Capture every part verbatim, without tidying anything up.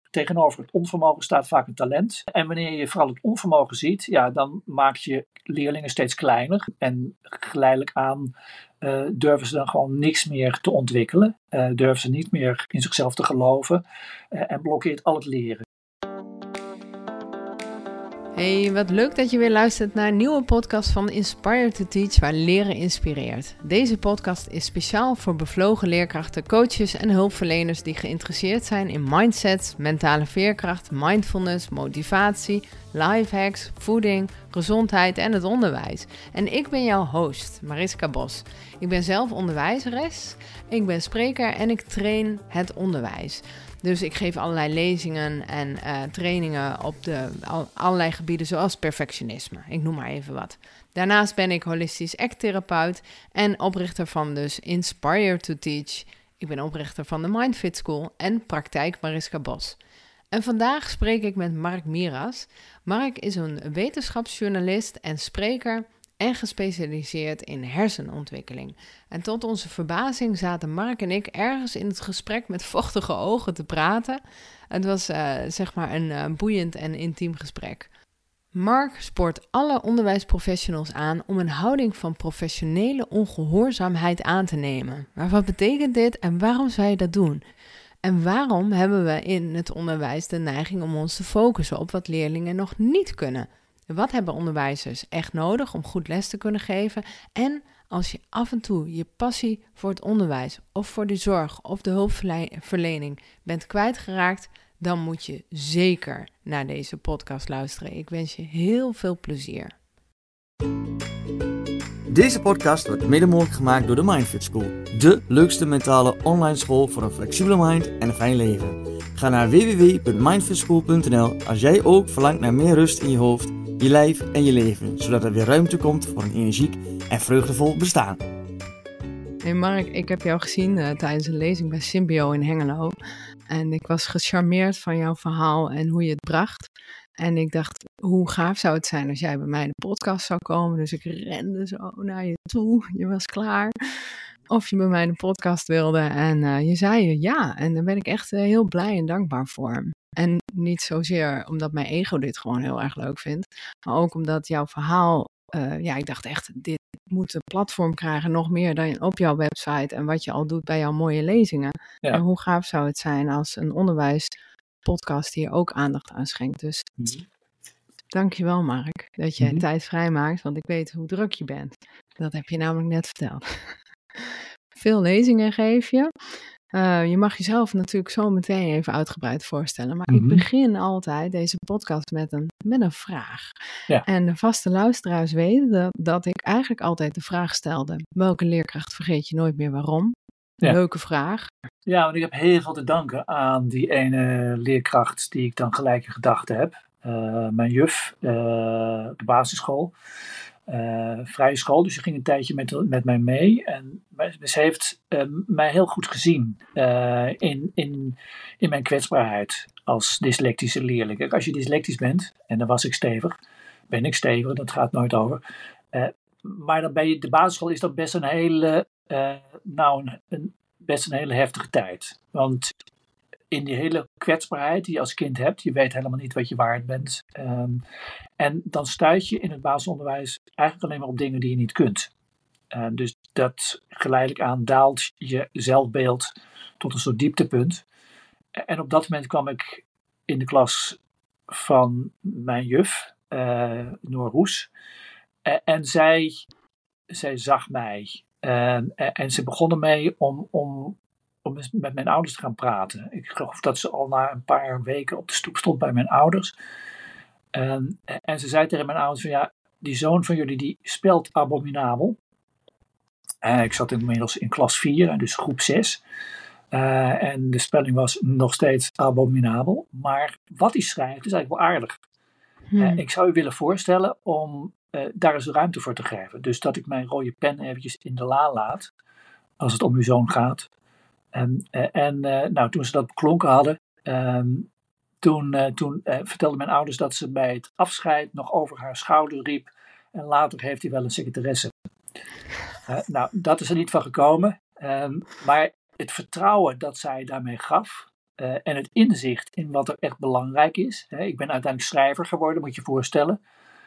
tegenover het onvermogen staat vaak een talent. En wanneer je vooral het onvermogen ziet, ja, dan maak je leerlingen steeds kleiner. En geleidelijk aan uh, durven ze dan gewoon niks meer te ontwikkelen. Uh, durven ze niet meer in zichzelf te geloven. Uh, en blokkeert al het leren. Hey, wat leuk dat je weer luistert naar een nieuwe podcast van Inspire to Teach, waar leren inspireert. Deze podcast is speciaal voor bevlogen leerkrachten, coaches en hulpverleners die geïnteresseerd zijn in mindset, mentale veerkracht, mindfulness, motivatie, lifehacks, voeding, gezondheid en het onderwijs. En ik ben jouw host, Mariska Bos. Ik ben zelf onderwijzeres, ik ben spreker en ik train het onderwijs. Dus ik geef allerlei lezingen en uh, trainingen op de, al, allerlei gebieden zoals perfectionisme. Ik noem maar even wat. Daarnaast ben ik holistisch act-therapeut en oprichter van dus Inspire to Teach. Ik ben oprichter van de Mindfit School en praktijk Mariska Bos. En vandaag spreek ik met Mark Miras. Mark is een wetenschapsjournalist en spreker en gespecialiseerd in hersenontwikkeling. En tot onze verbazing zaten Mark en ik ergens in het gesprek met vochtige ogen te praten. Het was uh, zeg maar een uh, boeiend en intiem gesprek. Mark spoort alle onderwijsprofessionals aan om een houding van professionele ongehoorzaamheid aan te nemen. Maar wat betekent dit en waarom zou je dat doen? En waarom hebben we in het onderwijs de neiging om ons te focussen op wat leerlingen nog niet kunnen? Wat hebben onderwijzers echt nodig om goed les te kunnen geven? En als je af en toe je passie voor het onderwijs of voor de zorg of de hulpverlening bent kwijtgeraakt, dan moet je zeker naar deze podcast luisteren. Ik wens je heel veel plezier. Deze podcast wordt mede mogelijk gemaakt door de Mindfit School. De leukste mentale online school voor een flexibele mind en een fijn leven. Ga naar w w w punt mindfitschool punt n l als jij ook verlangt naar meer rust in je hoofd, je lijf en je leven, zodat er weer ruimte komt voor een energiek en vreugdevol bestaan. Hey Mark, ik heb jou gezien uh, tijdens een lezing bij Symbio in Hengelo. En ik was gecharmeerd van jouw verhaal en hoe je het bracht. En ik dacht, hoe gaaf zou het zijn als jij bij mij in de podcast zou komen. Dus ik rende zo naar je toe, je was klaar. Of je bij mij in de podcast wilde en uh, je zei ja. En daar ben ik echt uh, heel blij en dankbaar voor. En niet zozeer omdat mijn ego dit gewoon heel erg leuk vindt. Maar ook omdat jouw verhaal, uh, ja ik dacht echt, dit moet een platform krijgen. Nog meer dan op jouw website en wat je al doet bij jouw mooie lezingen. Ja. En hoe gaaf zou het zijn als een onderwijspodcast hier ook aandacht aan schenkt. Dus mm-hmm. Dankjewel Mark, dat je mm-hmm. tijd vrijmaakt. Want ik weet hoe druk je bent. Dat heb je namelijk net verteld. Veel lezingen geef je. Uh, je mag jezelf natuurlijk zo meteen even uitgebreid voorstellen. Maar mm-hmm. ik begin altijd deze podcast met een, met een vraag. Ja. En de vaste luisteraars weten dat, dat ik eigenlijk altijd de vraag stelde. Welke leerkracht vergeet je nooit meer waarom? Ja. Leuke vraag. Ja, want ik heb heel veel te danken aan die ene leerkracht die ik dan gelijk in gedachten heb. Uh, mijn juf, uh, de basisschool. Uh, vrije school, dus ze ging een tijdje met, met mij mee. En ze heeft uh, mij heel goed gezien uh, in, in, in mijn kwetsbaarheid als dyslectische leerling. Kijk, als je dyslectisch bent, en dan was ik stevig, ben ik stevig, dat gaat nooit over. Uh, maar dan ben je, de basisschool is dat best een hele, uh, nou, een, een, best een hele heftige tijd. Want in die hele kwetsbaarheid die je als kind hebt, je weet helemaal niet wat je waard bent. Um, en dan stuit je in het basisonderwijs eigenlijk alleen maar op dingen die je niet kunt. Uh, dus dat geleidelijk aan daalt je zelfbeeld tot een soort dieptepunt. En op dat moment kwam ik in de klas van mijn juf, uh, Noor Roes. Uh, en zij, zij zag mij. Uh, en ze begon ermee om... om om met mijn ouders te gaan praten. Ik geloof dat ze al na een paar weken op de stoep stond bij mijn ouders. En, en ze zei tegen mijn ouders van ja, die zoon van jullie die spelt abominabel. En ik zat inmiddels in klas vier, dus groep zes. Uh, en de spelling was nog steeds abominabel. Maar wat hij schrijft is eigenlijk wel aardig. Hmm. Uh, ik zou u willen voorstellen om uh, daar eens ruimte voor te geven. Dus dat ik mijn rode pen eventjes in de la laat. Als het om uw zoon gaat. En, en uh, nou, toen ze dat beklonken hadden, um, toen, uh, toen uh, vertelden mijn ouders dat ze bij het afscheid nog over haar schouder riep. En later heeft hij wel een secretaresse. Uh, nou, dat is er niet van gekomen. Um, maar het vertrouwen dat zij daarmee gaf, uh, en het inzicht in wat er echt belangrijk is. Hè, ik ben uiteindelijk schrijver geworden, moet je je voorstellen.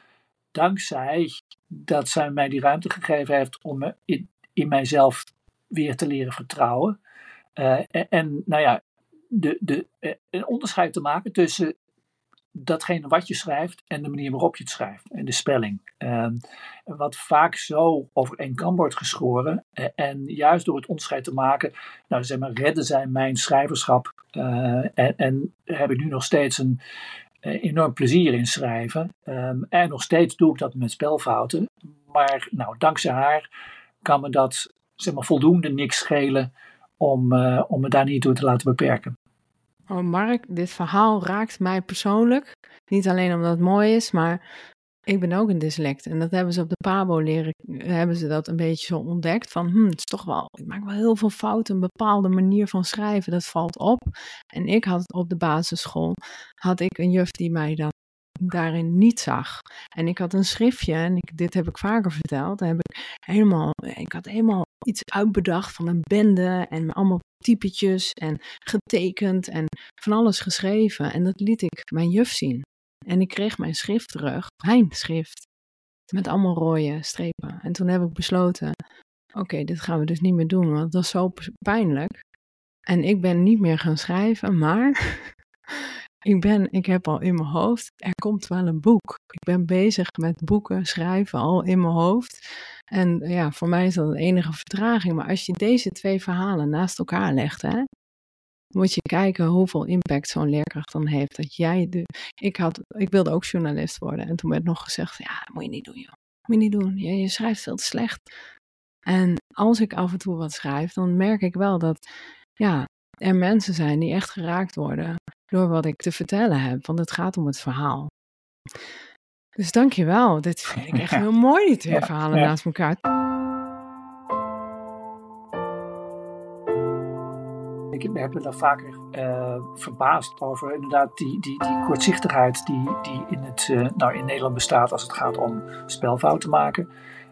Dankzij dat zij mij die ruimte gegeven heeft om me in, in mijzelf weer te leren vertrouwen. Uh, en, en nou ja, de, de, uh, een onderscheid te maken tussen datgene wat je schrijft en de manier waarop je het schrijft. En de spelling. Uh, wat vaak zo over één kam wordt geschoren. Uh, en juist door het onderscheid te maken, nou zeg maar, redden zij mijn schrijverschap. Uh, en, en heb ik nu nog steeds een uh, enorm plezier in schrijven. Um, en nog steeds doe ik dat met spelfouten. Maar nou, dankzij haar kan me dat zeg maar, voldoende niks schelen om, uh, om me daar niet door te laten beperken. Oh Mark, dit verhaal raakt mij persoonlijk. Niet alleen omdat het mooi is, maar ik ben ook een dyslect. En dat hebben ze op de Pabo leren, hebben ze dat een beetje zo ontdekt. Van, hm, het is toch wel, ik maak wel heel veel fouten. Een bepaalde manier van schrijven, dat valt op. En ik had op de basisschool, had ik een juf die mij dan daarin niet zag. En ik had een schriftje, en ik, dit heb ik vaker verteld, heb ik helemaal, ik had helemaal iets uitbedacht van een bende en allemaal typetjes en getekend en van alles geschreven. En dat liet ik mijn juf zien. En ik kreeg mijn schrift terug, mijn schrift, met allemaal rode strepen. En toen heb ik besloten, oké, okay, dit gaan we dus niet meer doen, want dat was zo pijnlijk. En ik ben niet meer gaan schrijven, maar ik, ben, ik heb al in mijn hoofd, er komt wel een boek. Ik ben bezig met boeken schrijven al in mijn hoofd. En ja, voor mij is dat een enige vertraging. Maar als je deze twee verhalen naast elkaar legt, hè, moet je kijken hoeveel impact zo'n leerkracht dan heeft. Dat jij de, ik, had, ik wilde ook journalist worden. En toen werd nog gezegd, ja, dat moet je niet doen, joh. Moet je niet doen, je, je schrijft veel te slecht. En als ik af en toe wat schrijf, dan merk ik wel dat ja, er mensen zijn die echt geraakt worden door wat ik te vertellen heb. Want het gaat om het verhaal. Dus dank je wel. Dit vind ik echt heel mooi, die twee ja, verhalen ja. naast elkaar. Ik heb me daar vaker uh, verbaasd over inderdaad die, die, die kortzichtigheid die, die in, het, uh, nou, in Nederland bestaat als het gaat om spelfouten maken.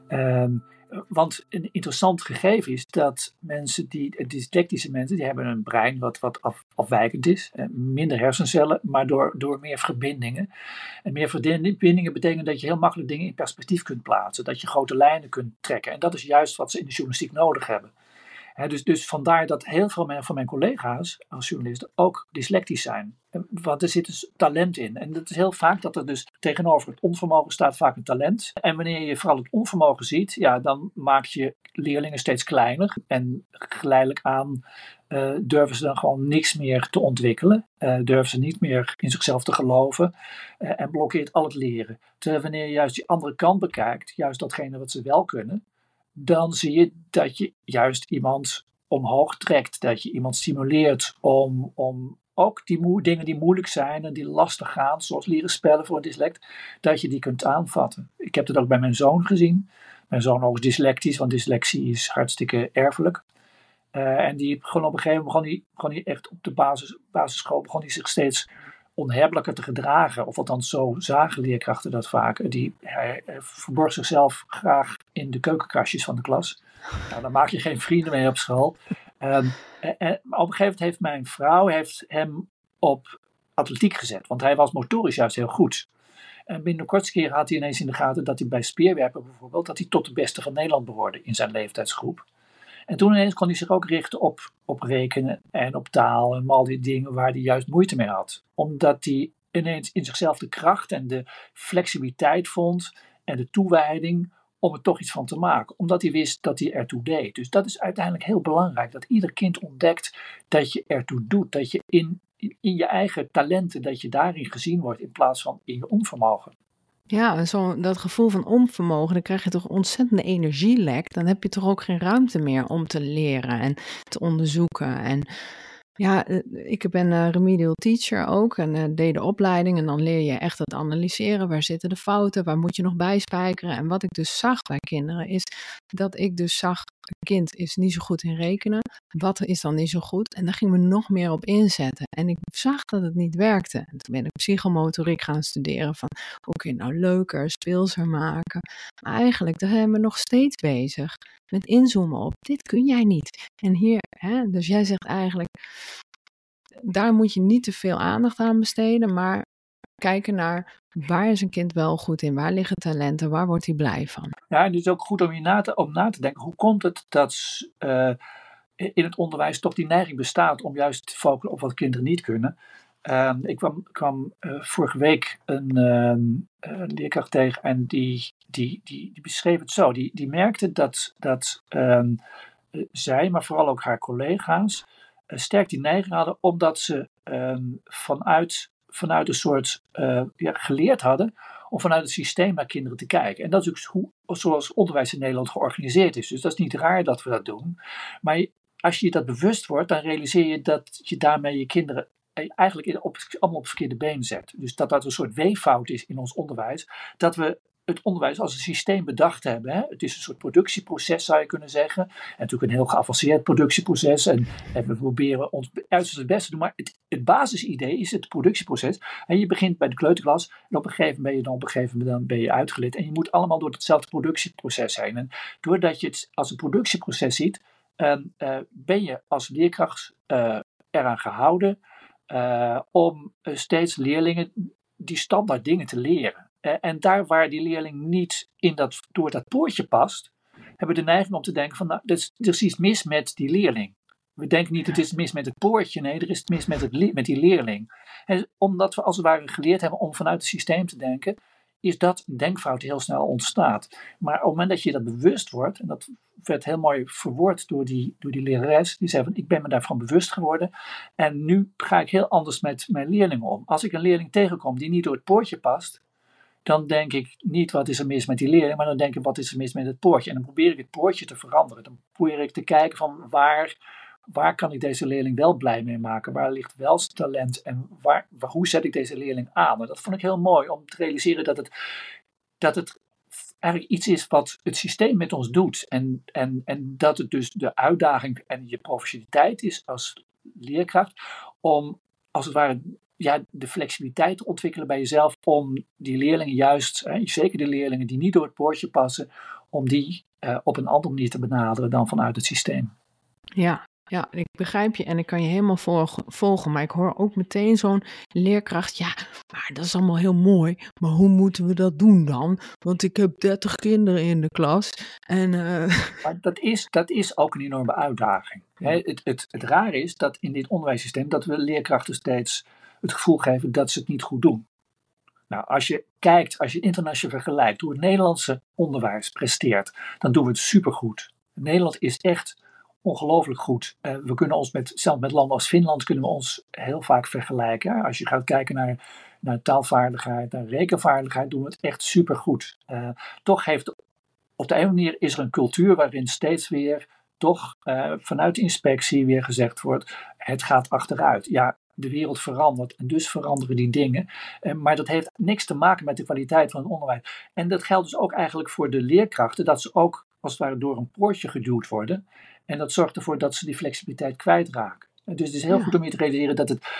Um, want een interessant gegeven is dat mensen die, dyslectische mensen, die hebben een brein wat, wat af, afwijkend is. Uh, minder hersencellen, maar door, door meer verbindingen. En meer verbindingen betekent dat je heel makkelijk dingen in perspectief kunt plaatsen. Dat je grote lijnen kunt trekken. En dat is juist wat ze in de journalistiek nodig hebben. He, dus, dus vandaar dat heel veel van mijn collega's als journalisten ook dyslectisch zijn. Want er zit dus talent in. En dat is heel vaak dat er dus tegenover het onvermogen staat vaak een talent. En wanneer je vooral het onvermogen ziet, ja, dan maak je leerlingen steeds kleiner. En geleidelijk aan uh, durven ze dan gewoon niks meer te ontwikkelen. Uh, durven ze niet meer in zichzelf te geloven. Uh, en blokkeert al het leren. Terwijl wanneer je juist die andere kant bekijkt, juist datgene wat ze wel kunnen, dan zie je dat je juist iemand omhoog trekt. Dat je iemand stimuleert om, om ook die moe, dingen die moeilijk zijn en die lastig gaan, zoals leren spellen voor een dyslect, dat je die kunt aanvatten. Ik heb het ook bij mijn zoon gezien. Mijn zoon ook is dyslectisch, want dyslexie is hartstikke erfelijk. Uh, en die gewoon op een gegeven moment begon hij, begon hij echt op de basis, basisschool begon hij zich steeds onhebbelijker te gedragen. Of althans zo zagen leerkrachten dat vaak. Die, hij, hij verborg zichzelf graag in de keukenkastjes van de klas. Nou, dan maak je geen vrienden mee op school. Um, en, en, maar op een gegeven moment heeft mijn vrouw heeft hem op atletiek gezet. Want hij was motorisch juist heel goed. En binnen de kortste keer had hij ineens in de gaten dat hij bij speerwerpen bijvoorbeeld, dat hij tot de beste van Nederland behoorde in zijn leeftijdsgroep. En toen ineens kon hij zich ook richten op, op rekenen en op taal en al die dingen waar hij juist moeite mee had. Omdat hij ineens in zichzelf de kracht en de flexibiliteit vond en de toewijding om er toch iets van te maken. Omdat hij wist dat hij ertoe deed. Dus dat is uiteindelijk heel belangrijk. Dat ieder kind ontdekt dat je ertoe doet. Dat je in, in, in je eigen talenten, dat je daarin gezien wordt in plaats van in je onvermogen. Ja, zo, dat gevoel van onvermogen, dan krijg je toch ontzettende energielek. Dan heb je toch ook geen ruimte meer om te leren en te onderzoeken. En ja, ik ben uh, remedial teacher ook en uh, deed de opleiding. En dan leer je echt het analyseren. Waar zitten de fouten? Waar moet je nog bijspijkeren? En wat ik dus zag bij kinderen is dat ik dus zag, een kind is niet zo goed in rekenen. Wat is dan niet zo goed? En daar gingen we nog meer op inzetten. En ik zag dat het niet werkte. En toen ben ik psychomotoriek gaan studeren van hoe kun je nou leuker, speelser maken. Maar eigenlijk, daar zijn we nog steeds bezig met inzoomen op. Dit kun jij niet. En hier, hè, dus jij zegt eigenlijk, daar moet je niet te veel aandacht aan besteden, maar kijken naar waar is een kind wel goed in, waar liggen talenten, waar wordt hij blij van. Ja, het is ook goed om je na te, om na te denken, hoe komt het dat uh, in het onderwijs toch die neiging bestaat om juist te focussen op wat kinderen niet kunnen. Uh, ik kwam, kwam uh, vorige week een uh, uh, leerkracht tegen en die, die, die, die beschreef het zo. Die, die merkte dat, dat uh, zij, maar vooral ook haar collega's, uh, sterk die neiging hadden omdat ze uh, vanuit, vanuit een soort uh, ja, geleerd hadden om vanuit het systeem naar kinderen te kijken. En dat is ook hoe, zoals onderwijs in Nederland georganiseerd is. Dus dat is niet raar dat we dat doen. Maar als je dat bewust wordt, dan realiseer je dat je daarmee je kinderen eigenlijk op, allemaal op het verkeerde been zet. Dus dat dat een soort weeffout is in ons onderwijs. Dat we het onderwijs als een systeem bedacht hebben. Hè? Het is een soort productieproces, zou je kunnen zeggen. En natuurlijk een heel geavanceerd productieproces. En, en we proberen ons uiterst het beste te doen. Maar het, het basisidee is het productieproces. En je begint bij de kleuterklas. En op een gegeven moment ben je dan, op een gegeven moment dan ben je uitgeleerd. En je moet allemaal door hetzelfde productieproces heen. En doordat je het als een productieproces ziet, uh, uh, ben je als leerkracht uh, eraan gehouden Uh, om uh, steeds leerlingen die standaard dingen te leren. Uh, en daar waar die leerling niet in dat, door dat poortje past, hebben we de neiging om te denken van, nou, er is, er is iets mis met die leerling. We denken niet, het is mis met het poortje, nee, er is mis met, het, met die leerling. En omdat we als het ware geleerd hebben om vanuit het systeem te denken, is dat een denkfout die heel snel ontstaat. Maar op het moment dat je dat bewust wordt, en dat werd heel mooi verwoord door die, door die lerares, die zei van, ik ben me daarvan bewust geworden en nu ga ik heel anders met mijn leerlingen om. Als ik een leerling tegenkom die niet door het poortje past, dan denk ik niet wat is er mis met die leerling, maar dan denk ik wat is er mis met het poortje. En dan probeer ik het poortje te veranderen. Dan probeer ik te kijken van waar, waar kan ik deze leerling wel blij mee maken? Waar ligt wel zijn talent en waar, waar, hoe zet ik deze leerling aan? En dat vond ik heel mooi om te realiseren dat het, dat het eigenlijk iets is wat het systeem met ons doet. En, en, en dat het dus de uitdaging en je professionaliteit is als leerkracht om als het ware ja, de flexibiliteit te ontwikkelen bij jezelf om die leerlingen juist, hè, zeker de leerlingen die niet door het poortje passen, om die uh, op een andere manier te benaderen dan vanuit het systeem. Ja. Ja, ik begrijp je en ik kan je helemaal volgen, maar ik hoor ook meteen zo'n leerkracht, ja, maar dat is allemaal heel mooi, maar hoe moeten we dat doen dan? Want ik heb dertig kinderen in de klas en... Uh... Maar dat is, dat is ook een enorme uitdaging. Ja. Het, het, het rare is dat in dit onderwijssysteem, dat we leerkrachten steeds het gevoel geven dat ze het niet goed doen. Nou, als je kijkt, als je internationaal vergelijkt hoe het Nederlandse onderwijs presteert, dan doen we het supergoed. Nederland is echt ongelooflijk goed. Uh, we kunnen ons met, zelfs met landen als Finland kunnen we ons heel vaak vergelijken. Als je gaat kijken naar, naar taalvaardigheid, naar rekenvaardigheid, doen we het echt supergoed. Uh, toch heeft op de een manier is er een cultuur waarin steeds weer toch uh, vanuit de inspectie weer gezegd wordt, het gaat achteruit. Ja, de wereld verandert en dus veranderen die dingen. Uh, maar dat heeft niks te maken met de kwaliteit van het onderwijs. En dat geldt dus ook eigenlijk voor de leerkrachten, dat ze ook als het ware door een poortje geduwd worden. En dat zorgt ervoor dat ze die flexibiliteit kwijtraken. Dus het is heel ja. goed om je te realiseren dat het,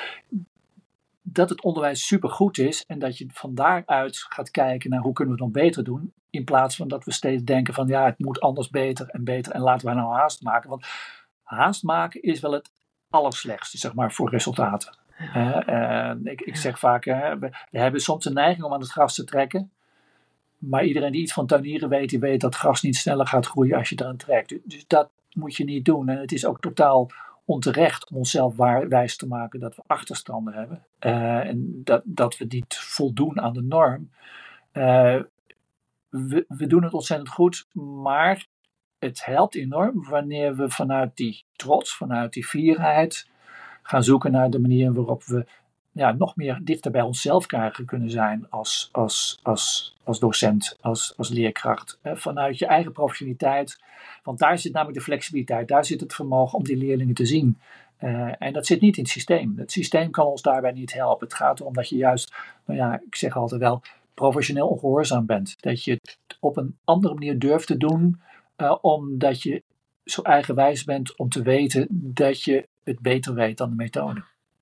dat het onderwijs supergoed is. En dat je van daaruit gaat kijken naar hoe kunnen we het dan beter doen. In plaats van dat we steeds denken van ja, het moet anders beter en beter. En laten we nou haast maken. Want haast maken is wel het allerslechtste, zeg maar, voor resultaten. Ja. Uh, uh, ik, ik zeg vaak, uh, we, we hebben soms een neiging om aan het gras te trekken. Maar iedereen die iets van tuinieren weet, die weet dat gras niet sneller gaat groeien als je eraan trekt. Dus dat moet je niet doen. En het is ook totaal onterecht om onszelf wijs te maken dat we achterstanden hebben. Uh, en dat, dat we niet voldoen aan de norm. Uh, we, we doen het ontzettend goed, maar het helpt enorm wanneer we vanuit die trots, vanuit die fierheid gaan zoeken naar de manier waarop we ja, nog meer dichter bij onszelf kunnen zijn als, als, als, als docent, als, als leerkracht. Hè, vanuit je eigen professionaliteit. Want daar zit namelijk de flexibiliteit, daar zit het vermogen om die leerlingen te zien. Uh, en dat zit niet in het systeem. Het systeem kan ons daarbij niet helpen. Het gaat erom dat je juist, nou ja, ik zeg altijd wel, professioneel ongehoorzaam bent. Dat je het op een andere manier durft te doen, uh, omdat je zo eigenwijs bent om te weten dat je het beter weet dan de methode.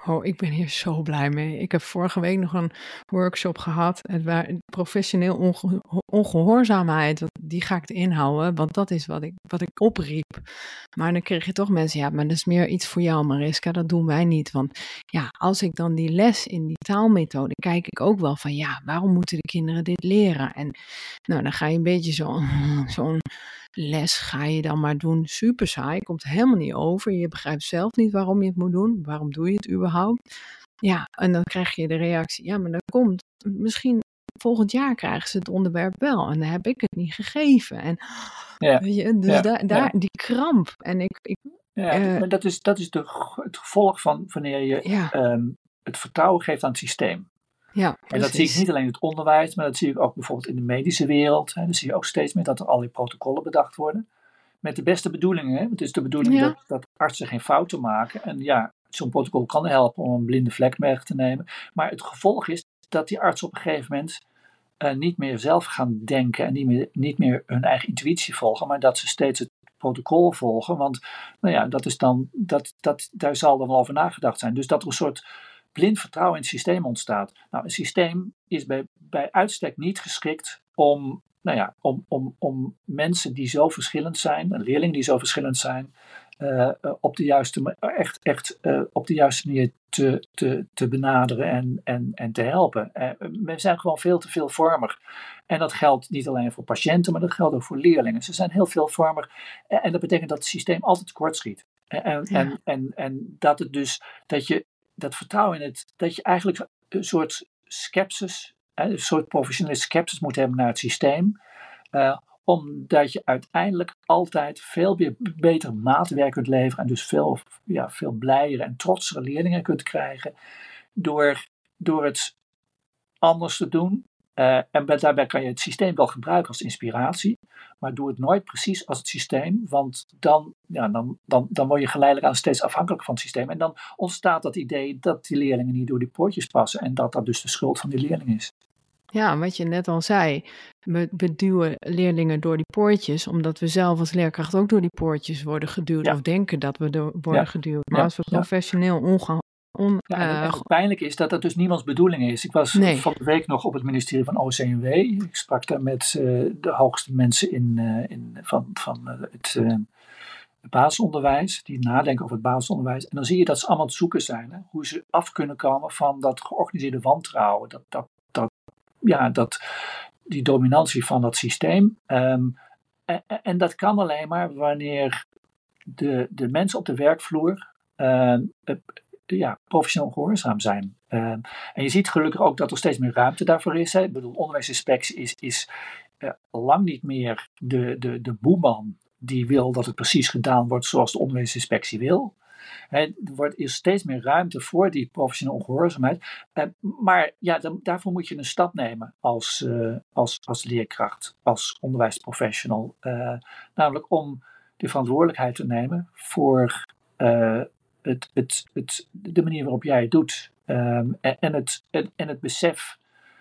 Oh, ik ben hier zo blij mee. Ik heb vorige week nog een workshop gehad. Het waar professioneel onge- ongehoorzaamheid, want die ga ik erin houden, want dat is wat ik, wat ik opriep. Maar dan kreeg je toch mensen, ja, maar dat is meer iets voor jou, Mariska, dat doen wij niet. Want ja, als ik dan die les in die taalmethode, kijk ik ook wel van, ja, waarom moeten de kinderen dit leren? En nou, dan ga je een beetje zo, zo'n les ga je dan maar doen. Super saai, komt helemaal niet over. Je begrijpt zelf niet waarom je het moet doen. Waarom doe je het überhaupt? Ja, en dan krijg je de reactie, ja, maar dat komt, misschien volgend jaar krijgen ze het onderwerp wel. En dan heb ik het niet gegeven. En, Ja, weet je, dus ja, daar, daar ja. die kramp. En ik, ik Ja, eh, maar dat is, dat is de, g- het gevolg van wanneer je ja, ehm, het vertrouwen geeft aan het systeem. ja, En dat zie ik precies. niet alleen in het onderwijs, maar dat zie ik ook bijvoorbeeld in de medische wereld. Hè. Dan zie je ook steeds meer dat er allerlei protocollen bedacht worden. Met de beste bedoelingen. Hè. Het is de bedoeling Ja, dat, dat artsen geen fouten maken. En ja, zo'n protocol kan helpen om een blinde vlek weg te nemen. Maar het gevolg is dat die artsen op een gegeven moment uh, niet meer zelf gaan denken en niet meer, niet meer hun eigen intuïtie volgen, maar dat ze steeds het protocol volgen. Want nou ja, dat is dan, dat, dat, daar zal dan wel over nagedacht zijn. Dus dat er een soort blind vertrouwen in het systeem ontstaat. Nou, een systeem is bij, bij uitstek niet geschikt om, nou ja, om, om, om mensen die zo verschillend zijn, leerlingen die zo verschillend zijn, uh, op de juiste, echt, echt, uh, op de juiste manier te, te, te benaderen en, en, en te helpen. Uh, we zijn gewoon veel te veelvormig. En dat geldt niet alleen voor patiënten, maar dat geldt ook voor leerlingen. Ze zijn heel veelvormig en, en dat betekent dat het systeem altijd tekortschiet. En, en, ja, en, en, en dat het dus, dat je dat vertrouwen in het, dat je eigenlijk een soort skepsis, een soort professionele skepsis moet hebben naar het systeem. Uh, omdat je uiteindelijk altijd veel meer, beter maatwerk kunt leveren en dus veel, ja, veel blijere en trotsere leerlingen kunt krijgen door, door het anders te doen. Uh, en daarbij kan je het systeem wel gebruiken als inspiratie, maar doe het nooit precies als het systeem, want dan, ja, dan, dan, dan word je geleidelijk aan steeds afhankelijk van het systeem. En dan ontstaat dat idee dat die leerlingen niet door die poortjes passen en dat dat dus de schuld van die leerling is. Ja, wat je net al zei, we, we duwen leerlingen door die poortjes, omdat we zelf als leerkracht ook door die poortjes worden geduwd, ja, of denken dat we er worden ja. geduwd. Maar ja. als we professioneel omgaan. On, ja, en, uh, en het pijnlijke is dat dat dus niemands bedoeling is. Ik was nee. van de week nog op het ministerie van O C M W. Ik sprak daar met uh, de hoogste mensen in, uh, in, van, van uh, het uh, basisonderwijs, die nadenken over het basisonderwijs. En dan zie je dat ze allemaal aan het zoeken zijn. Hè? Hoe ze af kunnen komen van dat georganiseerde wantrouwen. Dat, dat, dat, ja, dat, die dominantie van dat systeem. Um, en, en dat kan alleen maar wanneer de, de mensen op de werkvloer Uh, uh, ja, professioneel gehoorzaam zijn. Uh, en je ziet gelukkig ook dat er steeds meer ruimte daarvoor is. Hè. Ik bedoel, onderwijsinspectie is, is uh, lang niet meer de, de, de boeman die wil dat het precies gedaan wordt zoals de onderwijsinspectie wil. Hè, er wordt, is steeds meer ruimte voor die professionele ongehoorzaamheid. Uh, maar ja, dan, daarvoor moet je een stap nemen als, uh, als, als leerkracht, als onderwijsprofessional. Uh, namelijk om de verantwoordelijkheid te nemen voor Uh, Het, het, het, de manier waarop jij het doet. Um, en, en, het, en, en het besef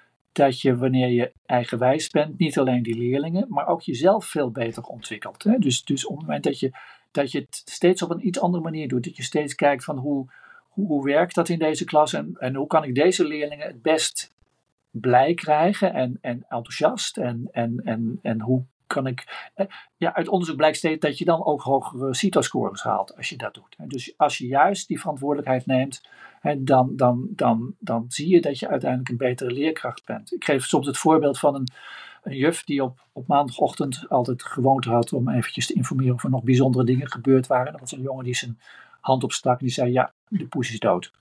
dat je wanneer je eigenwijs bent, niet alleen die leerlingen, maar ook jezelf veel beter ontwikkelt. Hè? Dus, dus op het moment dat je, dat je het steeds op een iets andere manier doet, dat je steeds kijkt van hoe, hoe, hoe werkt dat in deze klas en, en hoe kan ik deze leerlingen het best blij krijgen en, en enthousiast en, en, en, en hoe kan ik, ja, uit onderzoek blijkt steeds dat je dan ook hogere CITO-scores haalt als je dat doet. Dus als je juist die verantwoordelijkheid neemt, dan, dan, dan, dan zie je dat je uiteindelijk een betere leerkracht bent. Ik geef soms het voorbeeld van een, een juf die op, op maandagochtend altijd gewoonte had om eventjes te informeren of er nog bijzondere dingen gebeurd waren. Dat was een jongen die zijn hand opstak en die zei, ja, de poes is dood.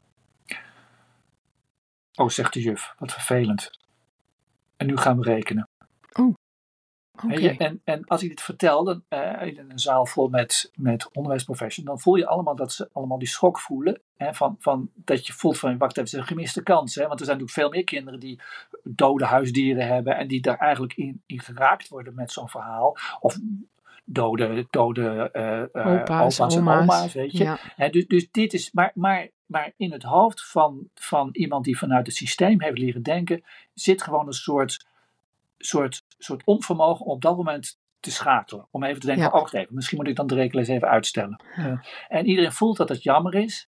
Oh, zegt de juf, wat vervelend. En nu gaan we rekenen. Oh. Okay. En, en als ik dit vertel dan, uh, in een zaal vol met, met onderwijsprofessionals, dan voel je allemaal dat ze allemaal die schok voelen. Hè, van, van, dat je voelt van, wacht even, het is een gemiste kans. Hè, want er zijn natuurlijk veel meer kinderen die dode huisdieren hebben en die daar eigenlijk in, in geraakt worden met zo'n verhaal. Of dode, dode uh, uh, opa's, opa's en oma's, oma's weet je. Ja. Hè, dus, dus dit is, maar, maar, maar in het hoofd van, van iemand die vanuit het systeem heeft leren denken, zit gewoon een soort... soort, soort onvermogen om op dat moment te schakelen. Om even te denken, ja. oh, even, misschien moet ik dan de rekenles even uitstellen. Ja. Uh, en iedereen voelt dat het jammer is.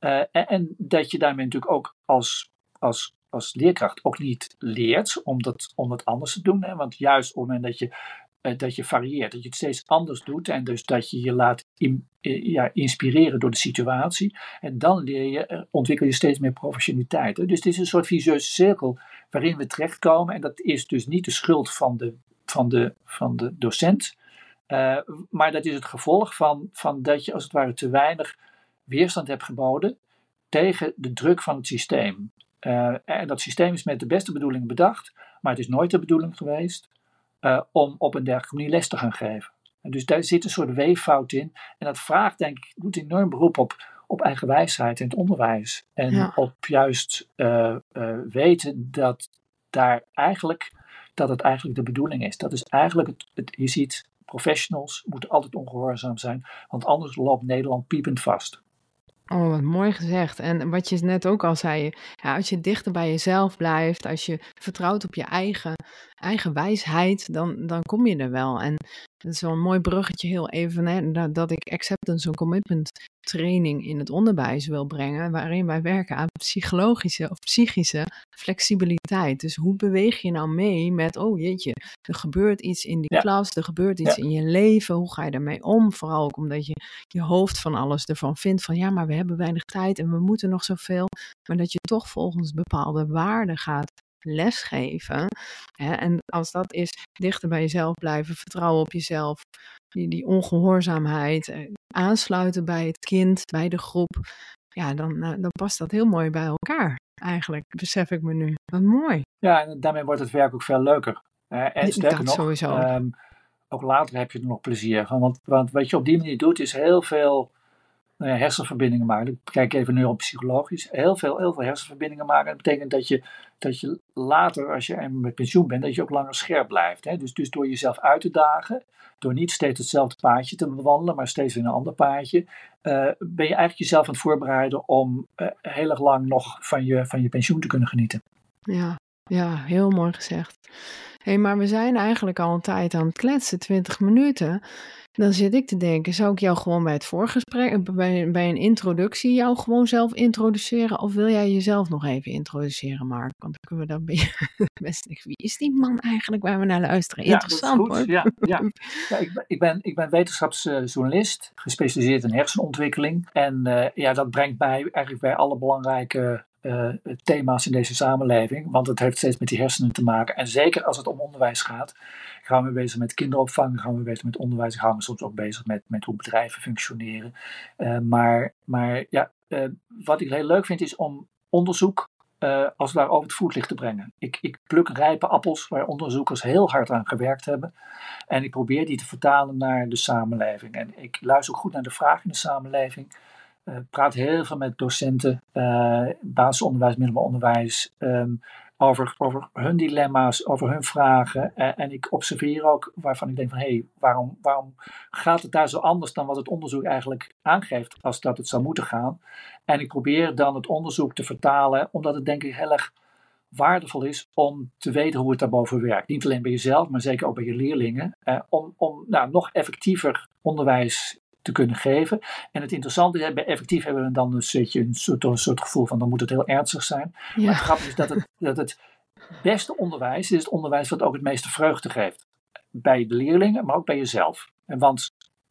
Uh, en, en dat je daarmee natuurlijk ook als, als, als leerkracht ook niet leert om dat, om dat anders te doen. Hè? Want juist op het moment dat je, uh, dat je varieert, dat je het steeds anders doet en dus dat je je laat in, uh, ja, inspireren door de situatie. En dan leer je, uh, ontwikkel je steeds meer professionaliteit. Hè? Dus het is een soort vicieuze cirkel waarin we terechtkomen. En dat is dus niet de schuld van de, van de, van de docent. Uh, maar dat is het gevolg van, van dat je als het ware te weinig weerstand hebt geboden tegen de druk van het systeem. Uh, en dat systeem is met de beste bedoelingen bedacht, maar het is nooit de bedoeling geweest uh, om op een dergelijke manier les te gaan geven. En dus daar zit een soort weeffout in. En dat vraagt, denk ik, doet enorm beroep op, op eigen wijsheid in het onderwijs. En ja. op juist uh, uh, weten dat daar eigenlijk, dat het eigenlijk de bedoeling is. Dat is eigenlijk het, het je ziet, professionals moeten altijd ongehoorzaam zijn, want anders loopt Nederland piepend vast. Oh, wat mooi gezegd. En wat je net ook al zei, ja, als je dichter bij jezelf blijft, als je vertrouwt op je eigen, eigen wijsheid, dan, dan kom je er wel. En dat is wel een mooi bruggetje heel even, hè, dat, dat ik acceptance en commitment training in het onderwijs wil brengen, waarin wij werken aan psychologische of psychische flexibiliteit. Dus hoe beweeg je nou mee met, oh jeetje, er gebeurt iets in die ja. klas, er gebeurt iets ja. in je leven, hoe ga je daarmee om? Vooral ook omdat je je hoofd van alles ervan vindt van, ja, maar we hebben weinig tijd en we moeten nog zoveel, maar dat je toch volgens bepaalde waarden gaat lesgeven. Hè? En als dat is dichter bij jezelf blijven, vertrouwen op jezelf, die, die ongehoorzaamheid, eh, aansluiten bij het kind, bij de groep, ja, dan, uh, dan past dat heel mooi bij elkaar. Eigenlijk, besef ik me nu. Wat mooi. Ja, en daarmee wordt het werk ook veel leuker. Uh, en sterker dat nog, sowieso. Um, ook later heb je er nog plezier van. Want, want wat je op die manier doet, is heel veel nou ja, hersenverbindingen maken. Ik kijk even neuropsychologisch. Heel veel, heel veel hersenverbindingen maken. Dat betekent dat je, dat je later, als je met pensioen bent, dat je ook langer scherp blijft. Hè? Dus, dus door jezelf uit te dagen, door niet steeds hetzelfde paadje te bewandelen, maar steeds weer een ander paadje, uh, ben je eigenlijk jezelf aan het voorbereiden om uh, heel erg lang nog van je, van je pensioen te kunnen genieten. Ja, ja, heel mooi gezegd. Hé, hey, maar we zijn eigenlijk al een tijd aan het kletsen, twintig minuten. Dan zit ik te denken, zou ik jou gewoon bij het voorgesprek, bij, bij een introductie, jou gewoon zelf introduceren? Of wil jij jezelf nog even introduceren, Mark? Want dan kunnen we dan bij best wie is die man eigenlijk waar we naar luisteren? Interessant, ja, dat is goed. Hoor. Ja, ja. ja, ik, ben, ik, ben, ik ben wetenschapsjournalist, gespecialiseerd in hersenontwikkeling. En uh, ja, dat brengt mij eigenlijk bij alle belangrijke Uh, thema's in deze samenleving, want het heeft steeds met die hersenen te maken. En zeker als het om onderwijs gaat, gaan we bezig met kinderopvang, gaan we bezig met onderwijs, gaan we soms ook bezig met, met hoe bedrijven functioneren. Uh, maar, maar ja, uh, wat ik heel leuk vind is om onderzoek uh, als het ware over het voetlicht te brengen. Ik, ik pluk rijpe appels waar onderzoekers heel hard aan gewerkt hebben en ik probeer die te vertalen naar de samenleving. En ik luister ook goed naar de vraag in de samenleving. Uh, praat heel veel met docenten, uh, basisonderwijs, middelbaar onderwijs, um, over, over hun dilemma's, over hun vragen. Uh, en ik observeer ook waarvan ik denk van, hé, hey, waarom, waarom gaat het daar zo anders dan wat het onderzoek eigenlijk aangeeft als dat het zou moeten gaan? En ik probeer dan het onderzoek te vertalen, omdat het denk ik heel erg waardevol is om te weten hoe het daarboven werkt. Niet alleen bij jezelf, maar zeker ook bij je leerlingen. Uh, om om nou, nog effectiever onderwijs te kunnen geven. En het interessante is, bij effectief hebben we dan een soort, een soort, een soort gevoel van dan moet het heel ernstig zijn. Ja. Maar het grappige is dat het, dat het beste onderwijs is het onderwijs wat ook het meeste vreugde geeft. Bij de leerlingen, maar ook bij jezelf. En want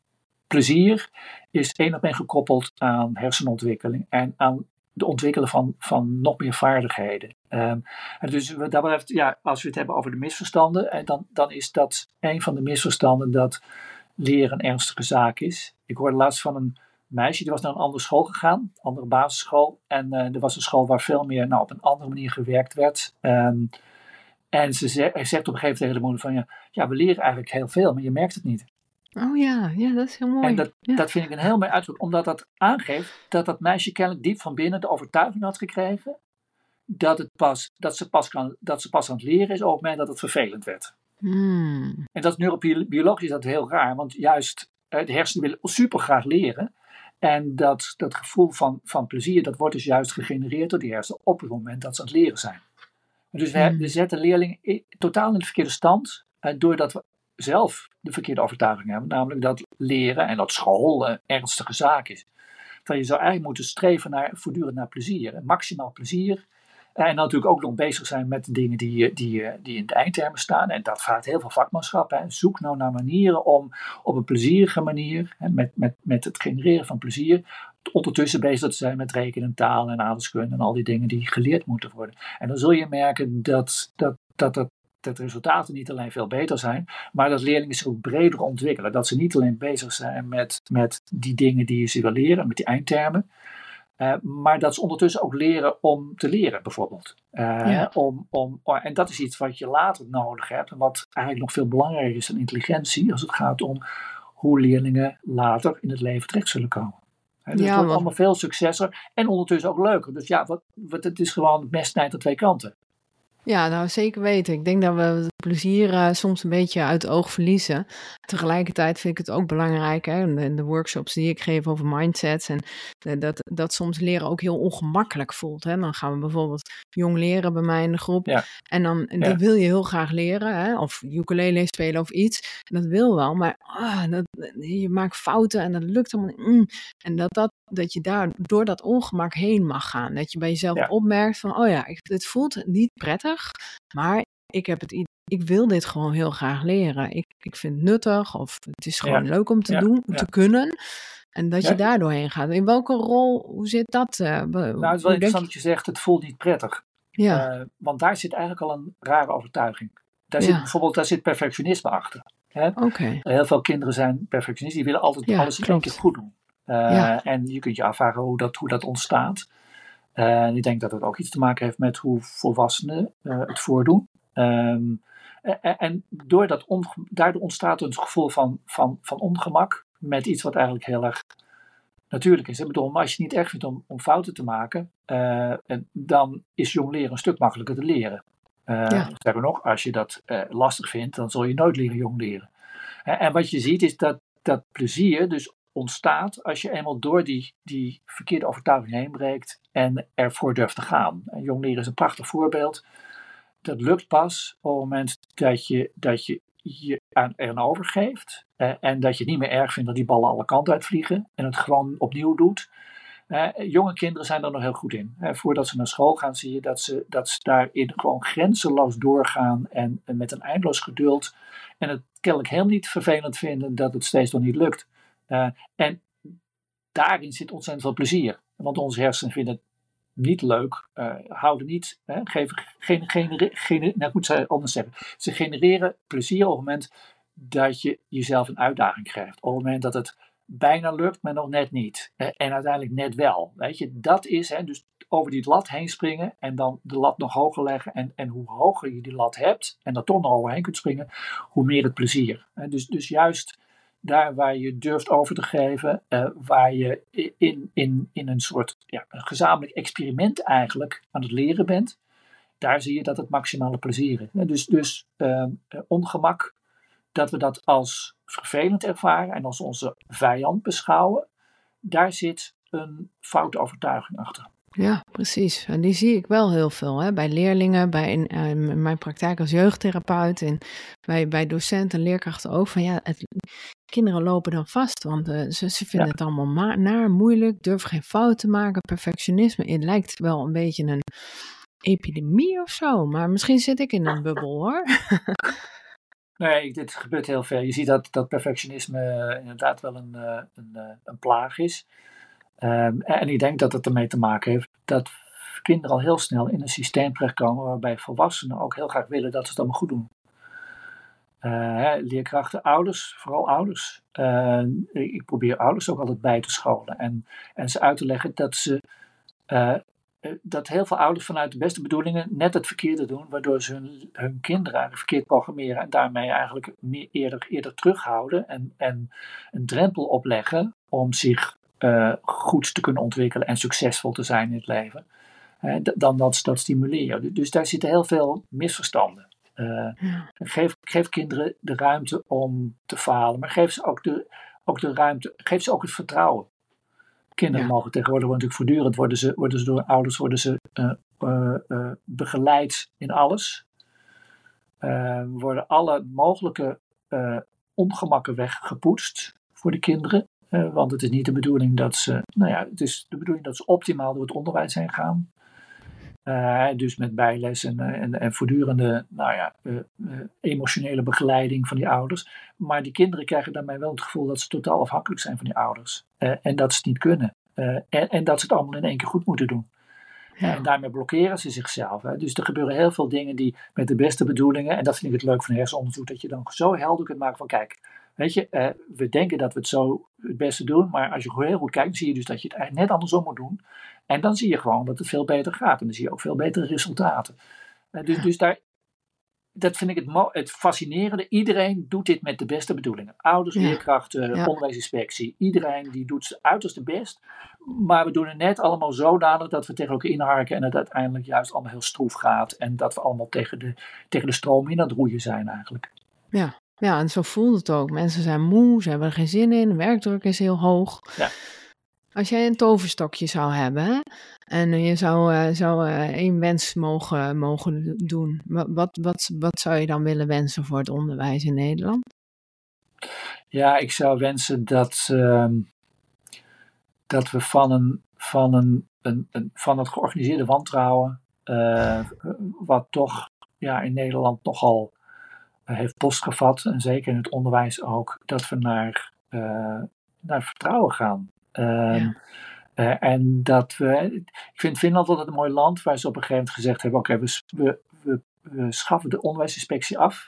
plezier is één op één gekoppeld aan hersenontwikkeling en aan de ontwikkelen van, van nog meer vaardigheden. Um, en dus wat dat betreft, ja, als we het hebben over de misverstanden, dan, dan is dat een van de misverstanden dat leren een ernstige zaak is. Ik hoorde laatst van een meisje, die was naar een andere school gegaan, een andere basisschool. En uh, er was een school waar veel meer nou, op een andere manier gewerkt werd. Um, en ze zegt, zegt op een gegeven moment tegen de moeder van, ja, ja, we leren eigenlijk heel veel, maar je merkt het niet. Oh ja, ja, dat is heel mooi. En dat, ja. dat vind ik een heel mooi uitdruk, omdat dat aangeeft dat dat meisje kennelijk diep van binnen de overtuiging had gekregen dat, het pas, dat, ze, pas kan, dat ze pas aan het leren is op het moment dat het vervelend werd. Hmm. En dat is neurobiologisch is dat heel raar, want juist de hersenen willen super graag leren. En dat, dat gevoel van, van plezier, dat wordt dus juist gegenereerd door die hersenen op het moment dat ze aan het leren zijn. Dus we, hmm. we zetten leerlingen in, totaal in de verkeerde stand, eh, doordat we zelf de verkeerde overtuiging hebben. Namelijk dat leren en dat school een ernstige zaak is. Terwijl je zou eigenlijk moeten streven naar voortdurend naar plezier. Maximaal plezier. En natuurlijk ook nog bezig zijn met de dingen die, die, die in het eindtermen staan. En dat vraagt heel veel vakmanschap. Hè. Zoek nou naar manieren om op een plezierige manier, hè, met, met, met het genereren van plezier, ondertussen bezig te zijn met rekenen, taal en aardrijkskunde en al die dingen die geleerd moeten worden. En dan zul je merken dat, dat, dat, dat, dat de resultaten niet alleen veel beter zijn, maar dat leerlingen zich ook breder ontwikkelen. Dat ze niet alleen bezig zijn met, met die dingen die ze willen leren, met die eindtermen, Uh, maar dat ze ondertussen ook leren om te leren, bijvoorbeeld. Uh, Ja. om, om, en dat is iets wat je later nodig hebt. En wat eigenlijk nog veel belangrijker is dan intelligentie. Als het gaat om hoe leerlingen later in het leven terecht zullen komen. Uh, dus Ja, het wordt want- allemaal veel successer. En ondertussen ook leuker. Dus ja, wat, wat, het is gewoon het mes snijdt aan twee kanten. Ja, nou zeker weten. Ik denk dat we het plezier uh, soms een beetje uit het oog verliezen. Tegelijkertijd vind ik het ook belangrijk, hè, in de, in de workshops die ik geef over mindsets, en uh, dat, dat soms leren ook heel ongemakkelijk voelt. Hè. Dan gaan we bijvoorbeeld jong leren bij mij in de groep. Ja. En dan en Ja. dat wil je heel graag leren, hè, of ukulele spelen of iets. Dat wil wel, maar ah, dat, je maakt fouten en dat lukt allemaal niet. Mm. En dat, dat, dat je daar door dat ongemak heen mag gaan. Dat je bij jezelf Ja. opmerkt van, oh ja, ik, dit voelt niet prettig, maar ik heb het idee, ik wil dit gewoon heel graag leren. Ik, ik vind het nuttig, of het is gewoon Ja. leuk om te Ja. doen, Ja. te kunnen. En dat Ja. je daar doorheen gaat. In welke rol, hoe zit dat? Uh, Nou, het is wel interessant dat je zegt, het voelt niet prettig. Ja, Uh, want daar zit eigenlijk al een rare overtuiging. Daar Ja. zit bijvoorbeeld daar zit perfectionisme achter. Hè? oké. Okay. Heel veel kinderen zijn perfectionisten, die willen altijd Ja, alles in één klopt. keer goed doen. Uh, Ja. En je kunt je afvragen hoe dat, hoe dat ontstaat. Uh, en ik denk dat het ook iets te maken heeft met hoe volwassenen uh, het voordoen. Um, en, en door dat onge- daardoor ontstaat een gevoel van, van, van ongemak met iets wat eigenlijk heel erg natuurlijk is. Ik bedoel, maar als je het niet erg vindt om, om fouten te maken, uh, dan is jong leren een stuk makkelijker te leren. Uh, Ja. Sterker nog, als je dat uh, lastig vindt, dan zul je nooit leren jong leren. Uh, en wat je ziet is dat dat plezier dus ontstaat als je eenmaal door die, die verkeerde overtuiging heen breekt en ervoor durft te gaan. En jong leren is een prachtig voorbeeld. Dat lukt pas op het moment dat je dat je, je aan, er aan overgeeft uh, en dat je het niet meer erg vindt dat die ballen alle kanten uitvliegen en het gewoon opnieuw doet. Uh, jonge kinderen zijn daar nog heel goed in. Uh, voordat ze naar school gaan zie je dat ze, dat ze daarin gewoon grenzeloos doorgaan en, en met een eindeloos geduld en het kennelijk helemaal niet vervelend vinden dat het steeds nog niet lukt. Uh, en daarin zit ontzettend veel plezier. Want onze hersenen vinden het niet leuk, uh, houden niet, hè, geven, gener, gener, gener, nou, ik moet het anders zeggen. Ze genereren plezier op het moment dat je jezelf een uitdaging krijgt. Op het moment dat het bijna lukt, maar nog net niet. Uh, en uiteindelijk net wel. Weet je, dat is, hè, dus over die lat heen springen en dan de lat nog hoger leggen. En, en hoe hoger je die lat hebt en er toch nog overheen kunt springen, hoe meer het plezier. Uh, dus, dus juist daar waar je durft over te geven, uh, waar je in, in, in een soort ja, een gezamenlijk experiment eigenlijk aan het leren bent, daar zie je dat het maximale plezier is. Dus, dus uh, ongemak, dat we dat als vervelend ervaren en als onze vijand beschouwen, daar zit een foute overtuiging achter. Ja, precies. En die zie ik wel heel veel, hè? Bij leerlingen, bij in, uh, in mijn praktijk als jeugdtherapeut en bij, bij docenten en leerkrachten ook. Van ja, het, kinderen lopen dan vast, want uh, ze, ze vinden ja. het allemaal ma- naar, moeilijk, durven geen fouten te maken. Perfectionisme, het lijkt wel een beetje een epidemie of zo, maar misschien zit ik in een bubbel, hoor. Nee, dit gebeurt heel veel. Je ziet dat, dat perfectionisme uh, inderdaad wel een, uh, een, uh, een plaag is. Um, en ik denk dat het ermee te maken heeft dat kinderen al heel snel in een systeem terechtkomen waarbij volwassenen ook heel graag willen dat ze het allemaal goed doen. Uh, hè, leerkrachten, ouders, vooral ouders. Uh, ik probeer ouders ook altijd bij te scholen en, en ze uit te leggen dat ze uh, dat heel veel ouders vanuit de beste bedoelingen net het verkeerde doen, waardoor ze hun, hun kinderen eigenlijk verkeerd programmeren en daarmee eigenlijk meer eerder, eerder terughouden en, en een drempel opleggen om zich Uh, goed te kunnen ontwikkelen en succesvol te zijn in het leven, uh, d- dan dat ze dat stimuleren. Dus daar zitten heel veel misverstanden. Uh, Ja. geef, geef kinderen de ruimte om te falen, maar geef ze ook de, ook de ruimte, geef ze ook het vertrouwen. Kinderen Ja. mogen tegenwoordig natuurlijk voortdurend worden ze, worden ze door ouders worden ze, uh, uh, uh, begeleid in alles. Uh, worden alle mogelijke uh, ongemakken weggepoetst voor de kinderen. Uh, want het is niet de bedoeling dat ze, nou ja, het is de bedoeling dat ze optimaal door het onderwijs heen gaan. Uh, dus met bijles en, en, en voortdurende, nou ja, uh, uh, emotionele begeleiding van die ouders. Maar die kinderen krijgen daarmee wel het gevoel dat ze totaal afhankelijk zijn van die ouders. Uh, en dat ze het niet kunnen. Uh, en, en dat ze het allemaal in één keer goed moeten doen. Ja. En daarmee blokkeren ze zichzelf. Hè. Dus er gebeuren heel veel dingen die met de beste bedoelingen, en dat vind ik het leuk van hersenonderzoek, dat je dan zo helder kunt maken van kijk, weet je, uh, we denken dat we het zo het beste doen, maar als je heel goed kijkt, dan zie je dus dat je het eigenlijk net andersom moet doen. En dan zie je gewoon dat het veel beter gaat. En dan zie je ook veel betere resultaten. Uh, dus, dus daar, dat vind ik het, mo- het fascinerende. Iedereen doet dit met de beste bedoelingen. Ouders, ja. leerkrachten, ja. onderwijsinspectie. Iedereen die doet zijn uiterste best. Maar we doen het net allemaal zodanig dat we tegen elkaar inharken. En het uiteindelijk juist allemaal heel stroef gaat. En dat we allemaal tegen de, tegen de stroom in aan het roeien zijn eigenlijk. Ja. ja, en zo voelt het ook. Mensen zijn moe, ze hebben er geen zin in. De werkdruk is heel hoog. Ja. Als jij een toverstokje zou hebben, hè, en je zou, uh, zou uh, één wens mogen, mogen doen, wat, wat, wat zou je dan willen wensen voor het onderwijs in Nederland? Ja, ik zou wensen dat, uh, dat we van, een, van, een, een, een, van het georganiseerde wantrouwen, uh, wat toch ja, in Nederland nogal uh, heeft postgevat, en zeker in het onderwijs ook, dat we naar, uh, naar vertrouwen gaan. Um, ja. uh, en dat we, ik vind Finland altijd een mooi land waar ze op een gegeven moment gezegd hebben, oké, okay, we, we, we, we schaffen de onderwijsinspectie af